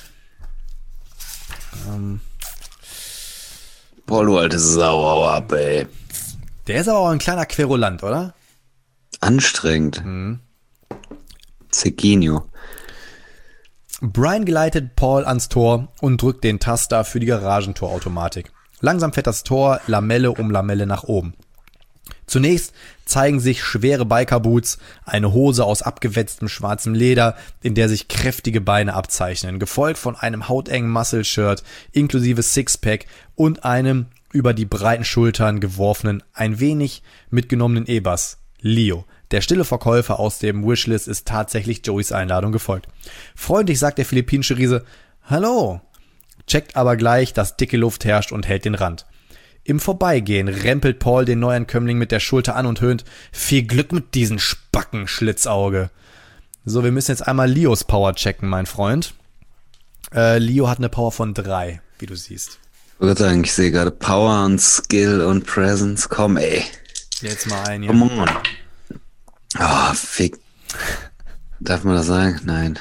Paul, du alte Sau, hau ab, ey. Der ist aber auch ein kleiner Querulant, oder? Anstrengend. Cecchinio. Brian geleitet Paul ans Tor und drückt den Taster für die Garagentorautomatik. Langsam fährt das Tor Lamelle um Lamelle nach oben. Zunächst zeigen sich schwere Bikerboots, eine Hose aus abgewetztem schwarzem Leder, in der sich kräftige Beine abzeichnen, gefolgt von einem hautengen Muscle-Shirt inklusive Sixpack und einem über die breiten Schultern geworfenen, ein wenig mitgenommenen E-Bass. Leo, der stille Verkäufer aus dem Wishlist, ist tatsächlich Joeys Einladung gefolgt. Freundlich sagt der philippinische Riese, Hallo, checkt aber gleich, dass dicke Luft herrscht und hält den Rand. Im Vorbeigehen rempelt Paul den Neuankömmling mit der Schulter an und höhnt: Viel Glück mit diesen Spacken, Schlitzauge. So, wir müssen jetzt einmal Leos Power checken, mein Freund. Leo hat eine Power von 3, wie du siehst. Ich würde sagen, ich sehe gerade Power und Skill und Presence. Komm, ey. Jetzt mal ein, ja. Come on. Oh, fick. Darf man das sagen? Nein.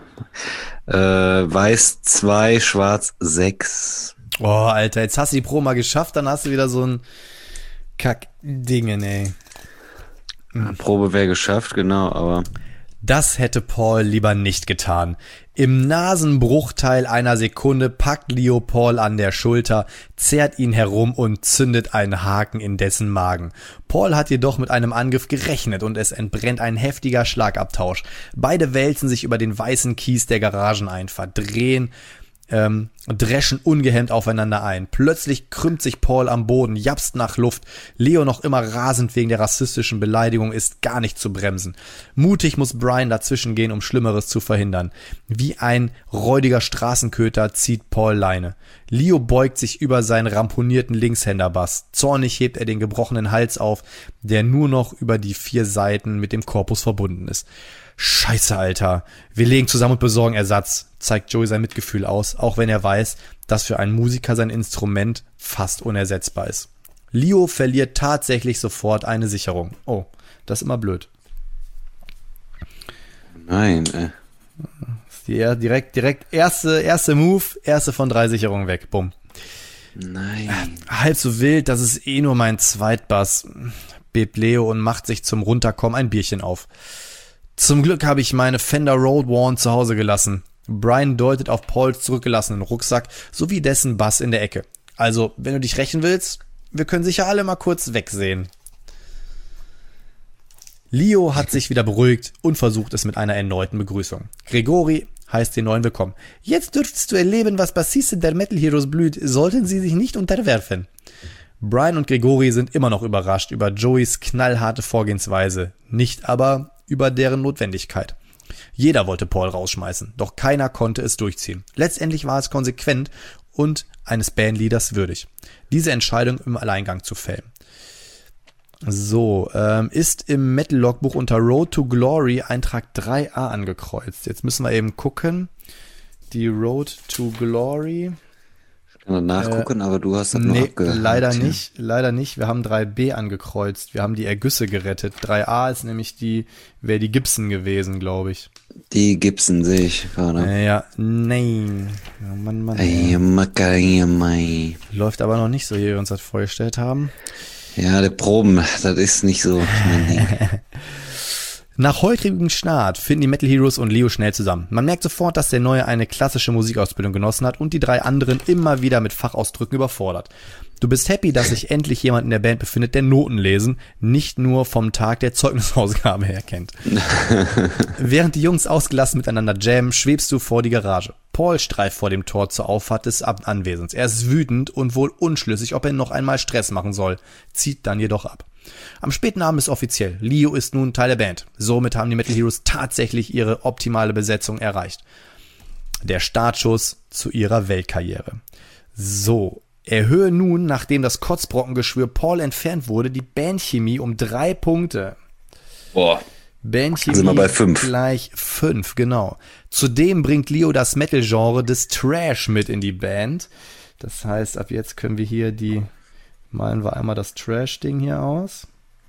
Weiß 2, Schwarz 6. Oh, Alter, jetzt hast du die Pro mal geschafft, dann hast du wieder so ein Kack-Dingen, ey. Probe wäre geschafft, genau, aber... Das hätte Paul lieber nicht getan. Im Nasenbruchteil einer Sekunde packt Leo Paul an der Schulter, zerrt ihn herum und zündet einen Haken in dessen Magen. Paul hat jedoch mit einem Angriff gerechnet und es entbrennt ein heftiger Schlagabtausch. Beide wälzen sich über den weißen Kies der Garageneinfahrt, dreschen ungehemmt aufeinander ein. Plötzlich krümmt sich Paul am Boden, japst nach Luft. Leo, noch immer rasend wegen der rassistischen Beleidigung, ist gar nicht zu bremsen. Mutig muss Brian dazwischen gehen, um Schlimmeres zu verhindern. Wie ein räudiger Straßenköter zieht Paul Leine. Leo beugt sich über seinen ramponierten Linkshänderbass. Zornig hebt er den gebrochenen Hals auf, der nur noch über die 4 Seiten mit dem Korpus verbunden ist. Scheiße, Alter. Wir legen zusammen und besorgen Ersatz, zeigt Joey sein Mitgefühl aus, auch wenn er weiß, dass für einen Musiker sein Instrument fast unersetzbar ist. Leo verliert tatsächlich sofort eine Sicherung. Oh, das ist immer blöd. Nein, Direkt erste Move, erste von 3 Sicherungen weg. Bumm. Nein. Halb so wild, das ist eh nur mein Zweitbass, bebt Leo und macht sich zum Runterkommen ein Bierchen auf. Zum Glück habe ich meine Fender Road Warn zu Hause gelassen. Brian deutet auf Pauls zurückgelassenen Rucksack sowie dessen Bass in der Ecke. Also, wenn du dich rächen willst, wir können sicher alle mal kurz wegsehen. Leo hat sich wieder beruhigt und versucht es mit einer erneuten Begrüßung. Gregory heißt den Neuen willkommen. Jetzt dürftest du erleben, was Bassisten der Metal Heroes blüht, sollten sie sich nicht unterwerfen. Brian und Gregory sind immer noch überrascht über Joeys knallharte Vorgehensweise, nicht aber über deren Notwendigkeit. Jeder wollte Paul rausschmeißen, doch keiner konnte es durchziehen. Letztendlich war es konsequent und eines Bandleaders würdig, diese Entscheidung im Alleingang zu fällen. So, ist im Metal-Logbuch unter Road to Glory Eintrag 3a angekreuzt. Jetzt müssen wir eben gucken. Die Road to Glory. Ich kann nachgucken, aber du hast das nur abgehakt. Leider nicht. Wir haben 3b angekreuzt. Wir haben die Ergüsse gerettet. 3a ist nämlich wäre die Gibson gewesen, glaube ich. Die Gibson sehe ich gerade. Ja, nein. Oh Mann. Läuft aber noch nicht so, wie wir uns das vorgestellt haben. Ja, der Proben, das ist nicht so mein Ding. Nach heutigem Start finden die Metal Heroes und Leo schnell zusammen. Man merkt sofort, dass der Neue eine klassische Musikausbildung genossen hat und die 3 anderen immer wieder mit Fachausdrücken überfordert. Du bist happy, dass sich endlich jemand in der Band befindet, der Noten lesen, nicht nur vom Tag der Zeugnisausgabe her kennt. Während die Jungs ausgelassen miteinander jammen, schwebst du vor die Garage. Paul streift vor dem Tor zur Auffahrt des Anwesens. Er ist wütend und wohl unschlüssig, ob er noch einmal Stress machen soll, zieht dann jedoch ab. Am späten Abend ist offiziell. Leo ist nun Teil der Band. Somit haben die Metal Heroes tatsächlich ihre optimale Besetzung erreicht. Der Startschuss zu ihrer Weltkarriere. So, erhöhe nun, nachdem das Kotzbrockengeschwür Paul entfernt wurde, die Bandchemie um 3 Punkte. Boah. Bandchemie sind wir bei 5. Gleich 5, genau. Zudem bringt Leo das Metal-Genre des Trash mit in die Band. Das heißt, ab jetzt können wir hier malen wir einmal das Trash-Ding hier aus.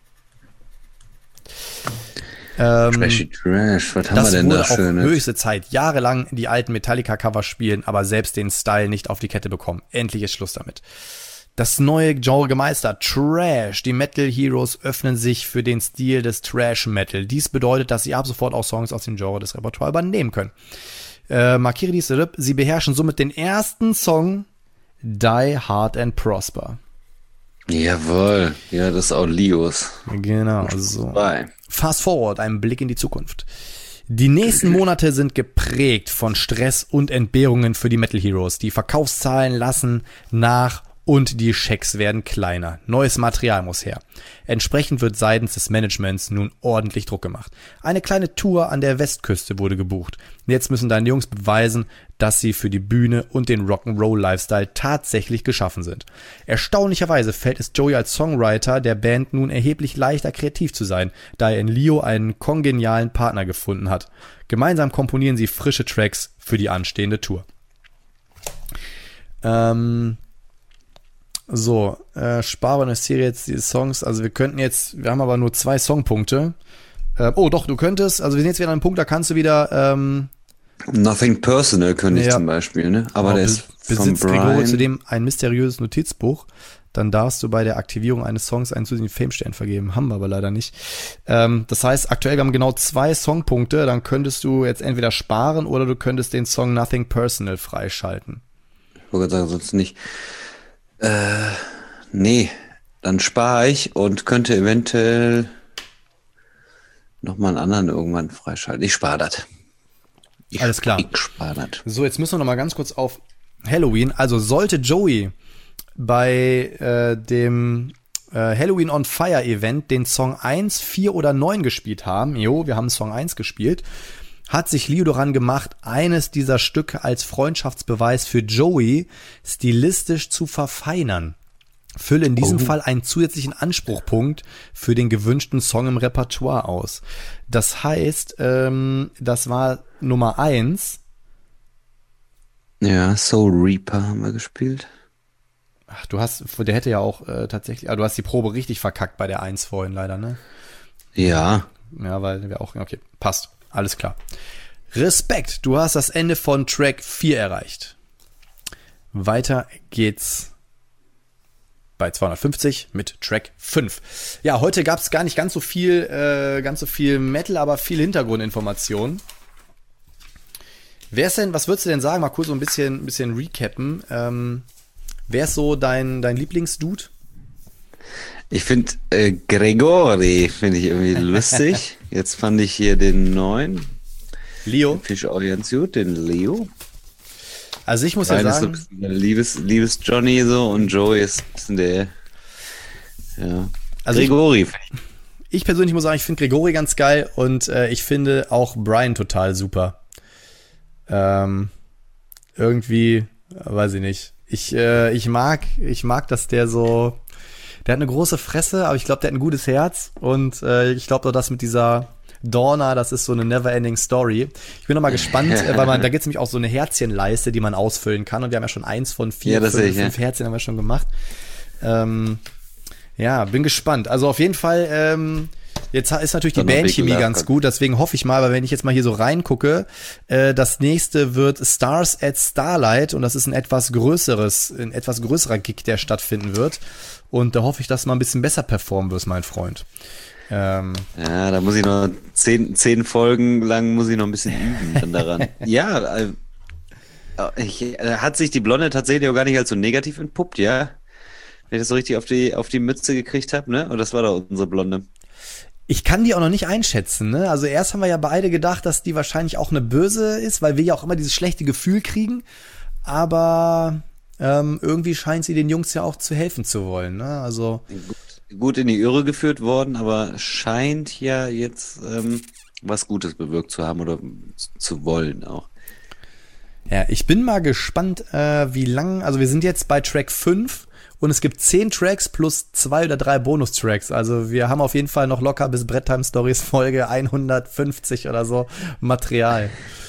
Trashy Trash, was haben wir denn da schön? Höchste Zeit. Jahrelang die alten Metallica-Cover spielen, aber selbst den Style nicht auf die Kette bekommen. Endlich ist Schluss damit. Das neue Genre gemeistert, Trash. Die Metal Heroes öffnen sich für den Stil des Trash Metal. Dies bedeutet, dass sie ab sofort auch Songs aus dem Genre des Repertoire übernehmen können. Markiere dies, sie beherrschen somit den ersten Song Die Hard and Prosper. Jawohl, ja, das ist auch Leos. Genau, so. Fast forward, ein Blick in die Zukunft. Die nächsten Monate sind geprägt von Stress und Entbehrungen für die Metal Heroes. Die Verkaufszahlen lassen nach und die Schecks werden kleiner. Neues Material muss her. Entsprechend wird seitens des Managements nun ordentlich Druck gemacht. Eine kleine Tour an der Westküste wurde gebucht. Jetzt müssen deine Jungs beweisen, dass sie für die Bühne und den Rock'n'Roll-Lifestyle tatsächlich geschaffen sind. Erstaunlicherweise fällt es Joey als Songwriter der Band nun erheblich leichter, kreativ zu sein, da er in Leo einen kongenialen Partner gefunden hat. Gemeinsam komponieren sie frische Tracks für die anstehende Tour. Spare eine Serie jetzt die Songs, also wir haben aber nur 2 Songpunkte. Du könntest, also wir sind jetzt wieder an einem Punkt, da kannst du wieder, Nothing Personal könnte ich zum Beispiel, ne? Aber der ist von besitzt Gregori zudem ein mysteriöses Notizbuch, dann darfst du bei der Aktivierung eines Songs einen zusätzlichen Fame-Stern vergeben. Haben wir aber leider nicht. Das heißt, aktuell, wir haben genau 2 Songpunkte, dann könntest du jetzt entweder sparen oder du könntest den Song Nothing Personal freischalten. Ich wollte sagen, sonst nicht. Nee, dann spare ich und könnte eventuell nochmal einen anderen irgendwann freischalten. Ich spare das. Alles klar. Ich spare das. So, jetzt müssen wir noch mal ganz kurz auf Halloween. Also sollte Joey bei dem Halloween on Fire Event den Song 1, 4 oder 9 gespielt haben, wir haben Song 1 gespielt, hat sich Leo daran gemacht, eines dieser Stücke als Freundschaftsbeweis für Joey stilistisch zu verfeinern. Fülle in diesem Fall einen zusätzlichen Anspruchpunkt für den gewünschten Song im Repertoire aus. Das heißt, das war Nummer 1. Ja, Soul Reaper haben wir gespielt. Ach, der hätte ja auch tatsächlich, du hast die Probe richtig verkackt bei der 1 vorhin leider, ne? Ja. Ja, weil wir auch, okay, passt, alles klar. Respekt, du hast das Ende von Track 4 erreicht. Weiter geht's bei 250 mit Track 5. Ja, heute gab es gar nicht ganz so viel Metal, aber viel Hintergrundinformationen. Was würdest du denn sagen? Mal kurz so ein bisschen recappen. Wer ist so dein Lieblingsdude? Ich finde Gregori finde ich irgendwie lustig. Jetzt fand ich hier den neuen. Leo. Fisch auch ganz gut, den Leo. Also ich muss ja sagen, ist so Liebes Johnny so und Joey ist ein bisschen der, ja. Also Gregori. Ich persönlich muss sagen, ich finde Gregori ganz geil und ich finde auch Brian total super. Irgendwie, weiß ich nicht. Ich mag, dass der hat eine große Fresse, aber ich glaube, der hat ein gutes Herz und ich glaube, das mit dieser Dorna, das ist so eine never-ending Story. Ich bin noch mal gespannt, weil da gibt's nämlich auch so eine Herzchenleiste, die man ausfüllen kann und wir haben ja schon 1 von 4, 5 Herzchen haben wir schon gemacht. Bin gespannt. Also auf jeden Fall, jetzt ist natürlich die Bandchemie ganz gut, deswegen hoffe ich mal, weil wenn ich jetzt mal hier so reingucke, das nächste wird Stars at Starlight und das ist ein etwas größerer Gig, der stattfinden wird und da hoffe ich, dass du mal ein bisschen besser performen wirst, mein Freund. Ja, da muss ich noch 10 Folgen lang muss ich noch ein bisschen üben dann daran. Ja, hat sich die Blonde tatsächlich auch gar nicht als so negativ entpuppt, ja? Wenn ich das so richtig auf die Mütze gekriegt habe, ne? Und das war doch unsere Blonde. Ich kann die auch noch nicht einschätzen, ne? Also erst haben wir ja beide gedacht, dass die wahrscheinlich auch eine Böse ist, weil wir ja auch immer dieses schlechte Gefühl kriegen. Aber irgendwie scheint sie den Jungs ja auch zu helfen zu wollen, ne? Also gut in die Irre geführt worden, aber scheint ja jetzt was Gutes bewirkt zu haben oder zu wollen auch. Ja, ich bin mal gespannt, wie lang, also wir sind jetzt bei Track 5 und es gibt 10 Tracks plus 2 oder 3 Bonustracks. Also wir haben auf jeden Fall noch locker bis Brett Time Stories Folge 150 oder so Material.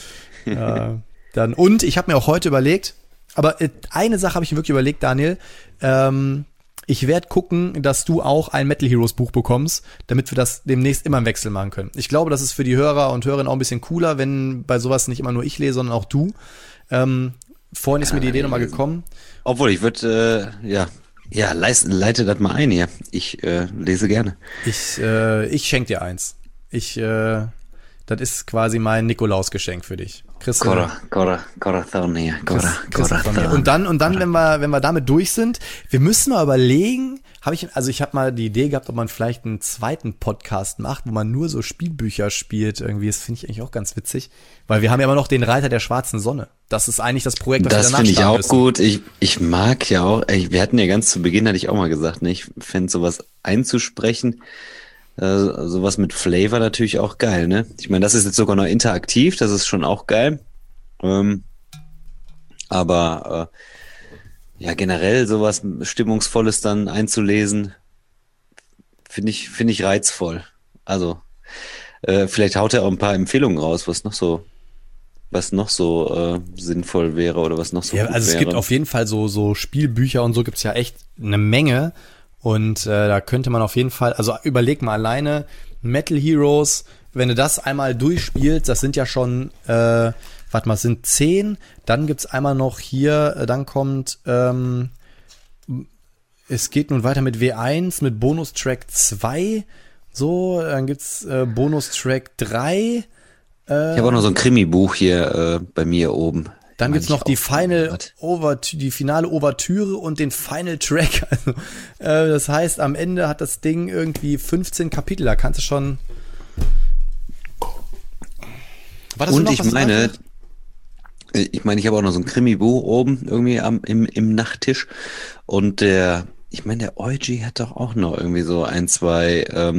Und ich habe mir auch heute überlegt, aber eine Sache habe ich mir wirklich überlegt, Daniel, ich werde gucken, dass du auch ein Metal Heroes Buch bekommst, damit wir das demnächst immer im Wechsel machen können. Ich glaube, das ist für die Hörer und Hörerinnen auch ein bisschen cooler, wenn bei sowas nicht immer nur ich lese, sondern auch du. Vorhin ist mir die Idee nochmal gekommen. Obwohl, ich würde, leite das mal ein hier. Ich lese gerne. Ich schenke dir eins. Das ist quasi mein Nikolausgeschenk für dich. Und dann, wenn wir damit durch sind, wir müssen mal überlegen, ich habe mal die Idee gehabt, ob man vielleicht einen zweiten Podcast macht, wo man nur so Spielbücher spielt irgendwie. Das finde ich eigentlich auch ganz witzig, weil wir haben ja immer noch den Reiter der schwarzen Sonne. Das ist eigentlich das Projekt, das finde ich auch gut. Ich mag ja auch, wir hatten ja ganz zu Beginn, hatte ich auch mal gesagt, ne, ich fände sowas einzusprechen, sowas mit Flavor natürlich auch geil, ne? Ich meine, das ist jetzt sogar noch interaktiv, das ist schon auch geil. Aber ja, generell sowas Stimmungsvolles dann einzulesen, finde ich reizvoll. Also, vielleicht haut er auch ein paar Empfehlungen raus, was noch so sinnvoll wäre oder was noch so ja, gut also es wäre. gibt auf jeden Fall so Spielbücher und so gibt's ja echt eine Menge. Und da könnte man auf jeden Fall, also überleg mal alleine, Metal Heroes, wenn du das einmal durchspielst, das sind ja schon, es sind 10, dann gibt's einmal noch hier, dann kommt, es geht nun weiter mit W1, mit Bonustrack 2, so, dann gibt's Bonustrack 3. Ich habe auch noch so ein Krimi-Buch hier bei mir oben. Dann gibt's noch die finale Ouvertüre und den Final Track. Also, das heißt, am Ende hat das Ding irgendwie 15 Kapitel. Da kannst du schon. Und ich meine, ich habe auch noch so ein Krimi-Buch oben irgendwie im Nachttisch. Und der Eugi hat doch auch noch irgendwie so ein, zwei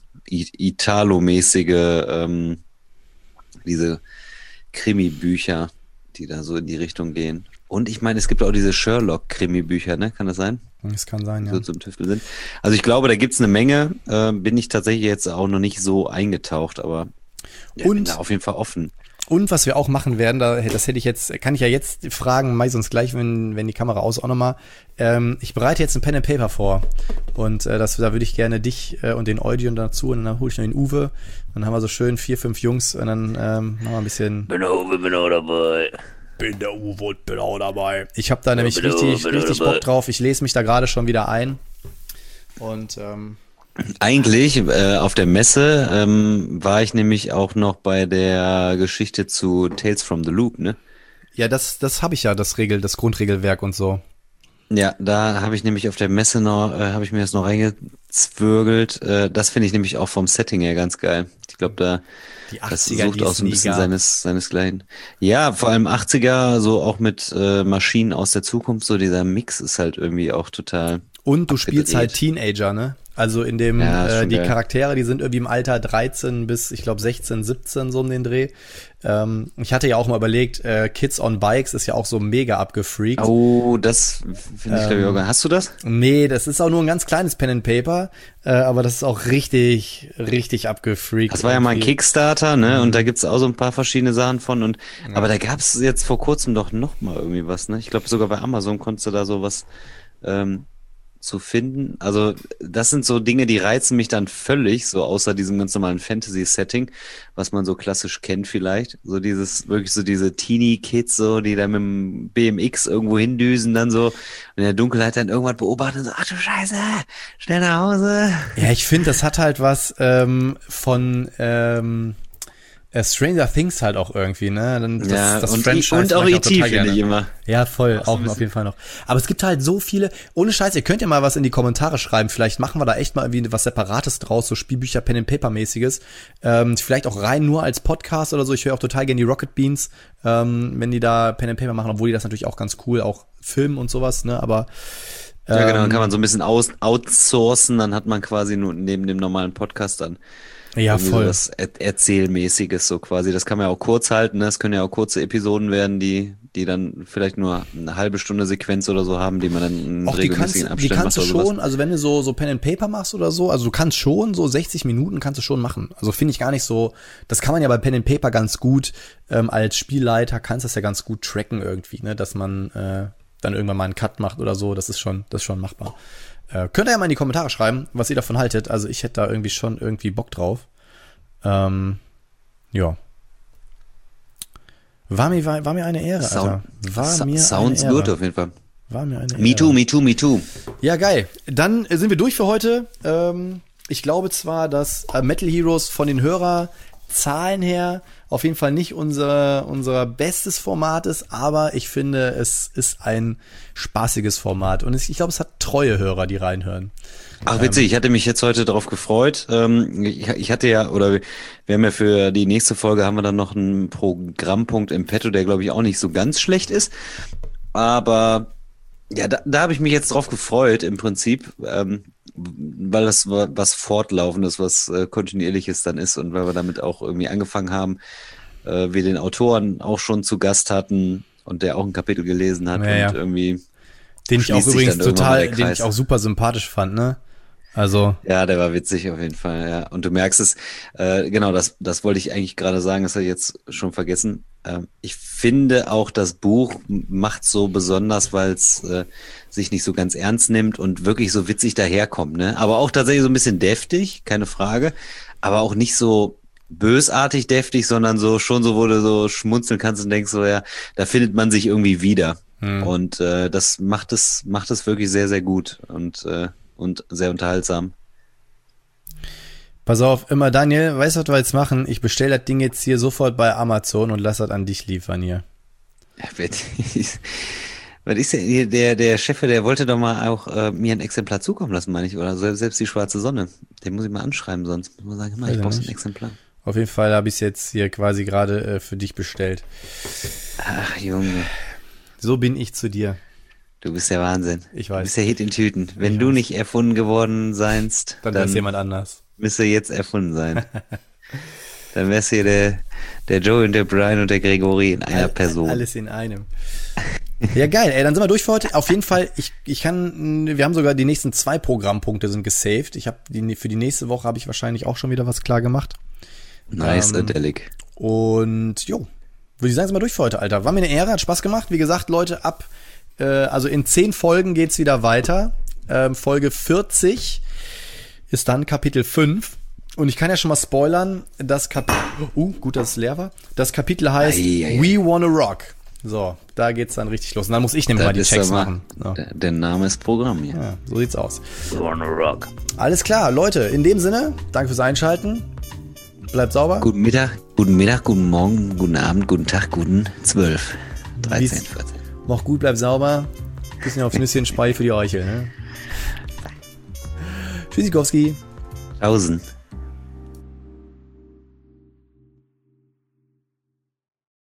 Italo-mäßige diese Krimi-Bücher, die da so in die Richtung gehen. Und ich meine, es gibt auch diese Sherlock-Krimi-Bücher, ne? Kann das sein? Das kann sein, ja. So zum Tüftel sind. Also ich glaube, da gibt's eine Menge. Bin ich tatsächlich jetzt auch noch nicht so eingetaucht, aber ja, bin da auf jeden Fall offen. Und was wir auch machen werden, kann ich ja jetzt fragen, mach ich sonst gleich, wenn die Kamera aus, auch nochmal. Ich bereite jetzt ein Pen and Paper vor. Und da würde ich gerne dich und den Eugen dazu und dann hole ich noch den Uwe. Dann haben wir so schön 4, 5 Jungs und dann machen wir ein bisschen. Bin der Uwe, bin auch dabei. Bin der Uwe und bin auch dabei. Ich habe da nämlich richtig Bock drauf. Ich lese mich da gerade schon wieder ein. Und eigentlich auf der Messe war ich nämlich auch noch bei der Geschichte zu Tales from the Loop, ne? Ja, das habe ich ja, das Grundregelwerk und so. Ja, da habe ich nämlich auf der Messe noch, habe ich mir das noch reingezwürgelt. Das finde ich nämlich auch vom Setting her ganz geil. Ich glaube, das sucht auch so ein bisschen seinesgleichen. Ja, vor allem 80er, so auch mit Maschinen aus der Zukunft, so dieser Mix ist halt irgendwie auch total. Und du spielst halt Teenager, ne? Also in dem, die geil. Charaktere, die sind irgendwie im Alter 13 bis, ich glaube, 16, 17, so um den Dreh. Ich hatte ja auch mal überlegt, Kids on Bikes ist ja auch so mega abgefreakt. Oh, das finde ich, glaube ich, auch geil. Hast du das? Nee, das ist auch nur ein ganz kleines Pen and Paper, aber das ist auch richtig, richtig abgefreakt. Das war ja mal ein Kickstarter, ne? Und da gibt's auch so ein paar verschiedene Sachen von. Und aber da gab's jetzt vor kurzem doch noch mal irgendwie was, ne? Ich glaube, sogar bei Amazon konntest du da sowas zu finden. Also das sind so Dinge, die reizen mich dann völlig, so außer diesem ganz normalen Fantasy-Setting, was man so klassisch kennt vielleicht. So wirklich so diese Teenie-Kids, so, die da mit dem BMX irgendwo hindüsen, dann so in der Dunkelheit dann irgendwas beobachten und so, ach du Scheiße, schnell nach Hause. Ja, ich finde, das hat halt was von Stranger Things halt auch irgendwie, ne? Das Franchise und auch E.T. finde ich immer. Ja, voll, auch auf jeden Fall noch. Aber es gibt halt so viele, ohne Scheiß, ihr könnt ja mal was in die Kommentare schreiben, vielleicht machen wir da echt mal irgendwie was Separates draus, so Spielbücher, Pen-and-Paper-mäßiges. Vielleicht auch rein nur als Podcast oder so, ich höre auch total gerne die Rocket Beans, wenn die da Pen-and-Paper machen, obwohl die das natürlich auch ganz cool auch filmen und sowas, ne? Aber ja, genau, dann kann man so ein bisschen outsourcen, dann hat man quasi nur neben dem normalen Podcast dann ja, voll. So das Erzählmäßiges so quasi. Das kann man ja auch kurz halten. Ne? Das können ja auch kurze Episoden werden, die dann vielleicht nur eine halbe Stunde Sequenz oder so haben, die man dann in regelmäßigen Abständen macht. Die kannst du schon, also wenn du so Pen and Paper machst oder so, also du kannst schon so 60 Minuten kannst du schon machen. Also finde ich gar nicht so, das kann man ja bei Pen and Paper ganz gut, als Spielleiter kannst du das ja ganz gut tracken irgendwie, ne, dass man dann irgendwann mal einen Cut macht oder so. Das ist schon machbar. Könnt ihr ja mal in die Kommentare schreiben, was ihr davon haltet. Also ich hätte da irgendwie Bock drauf. Ja. War mir eine Ehre, Alter. Sounds good auf jeden Fall. War mir eine Ehre. Me too. Ja, geil. Dann sind wir durch für heute. Ich glaube zwar, dass Metal Heroes von den Hörerzahlen her auf jeden Fall nicht unser bestes Format ist, aber ich finde, es ist ein spaßiges Format und ich glaube, es hat treue Hörer, die reinhören. Ach witzig, ich hatte mich jetzt heute darauf gefreut. Ich hatte ja, oder wir haben ja für die nächste Folge haben wir dann noch einen Programmpunkt im Petto, der glaube ich auch nicht so ganz schlecht ist. Aber ja, da habe ich mich jetzt drauf gefreut im Prinzip, weil das was Fortlaufendes, was Kontinuierliches dann ist und weil wir damit auch irgendwie angefangen haben, wir den Autoren auch schon zu Gast hatten und der auch ein Kapitel gelesen hat und irgendwie den ich auch übrigens den ich auch super sympathisch fand, ne? Also. Ja, der war witzig auf jeden Fall, ja. Und du merkst es, genau, das wollte ich eigentlich gerade sagen, das habe ich jetzt schon vergessen. Ich finde auch, das Buch macht so besonders, weil es sich nicht so ganz ernst nimmt und wirklich so witzig daherkommt, ne? Aber auch tatsächlich so ein bisschen deftig, keine Frage, aber auch nicht so bösartig deftig, sondern so schon so, wo du so schmunzeln kannst und denkst so, ja, da findet man sich irgendwie wieder. Und das macht es wirklich sehr, sehr gut und sehr unterhaltsam. Pass auf, immer Daniel, weißt du, was wir jetzt machen? Ich bestelle das Ding jetzt hier sofort bei Amazon und lass das an dich liefern hier. Ja, was ist denn der Chef, der wollte doch mal auch mir ein Exemplar zukommen lassen, meine ich, oder selbst die schwarze Sonne. Den muss ich mal anschreiben, sonst muss man sagen, ich brauche ein Exemplar. Auf jeden Fall habe ich es jetzt hier quasi gerade für dich bestellt. Ach, Junge. So bin ich zu dir. Du bist der Wahnsinn. Ich weiß. Du bist der Hit in Tüten. Wenn du nicht erfunden geworden seinst, dann wär's jemand anders. Müsste jetzt erfunden sein. Dann wär's hier der Joey und der Brian und der Gregory in einer Person. Alles in einem. Ja, geil, ey, dann sind wir durch für heute. Auf jeden Fall, wir haben sogar die nächsten 2 Programmpunkte sind gesaved. Für die nächste Woche habe ich wahrscheinlich auch schon wieder was klar gemacht. Nice, Adelic. Und jo, würde ich sagen, sind wir durch für heute, Alter. War mir eine Ehre, hat Spaß gemacht. Wie gesagt, Leute, also in 10 Folgen geht's wieder weiter. Folge 40 ist dann Kapitel 5. Und ich kann ja schon mal spoilern, das Kapitel, gut, dass es leer war. Das Kapitel heißt We Wanna Rock. So, da geht's dann richtig los. Und dann muss ich nämlich mal die Checks machen. So. Der Name ist Programm hier. Ja, so sieht's aus. We Wanna Rock. Alles klar, Leute, in dem Sinne, danke fürs Einschalten. Bleibt sauber. Guten Mittag, guten Morgen, guten Abend, guten Tag, guten 12, 13, 14. Mach gut, bleib sauber. Bisschen aufs Nüsschen, Spei für die Eichel. Ne? Tschüssikowski. 1000.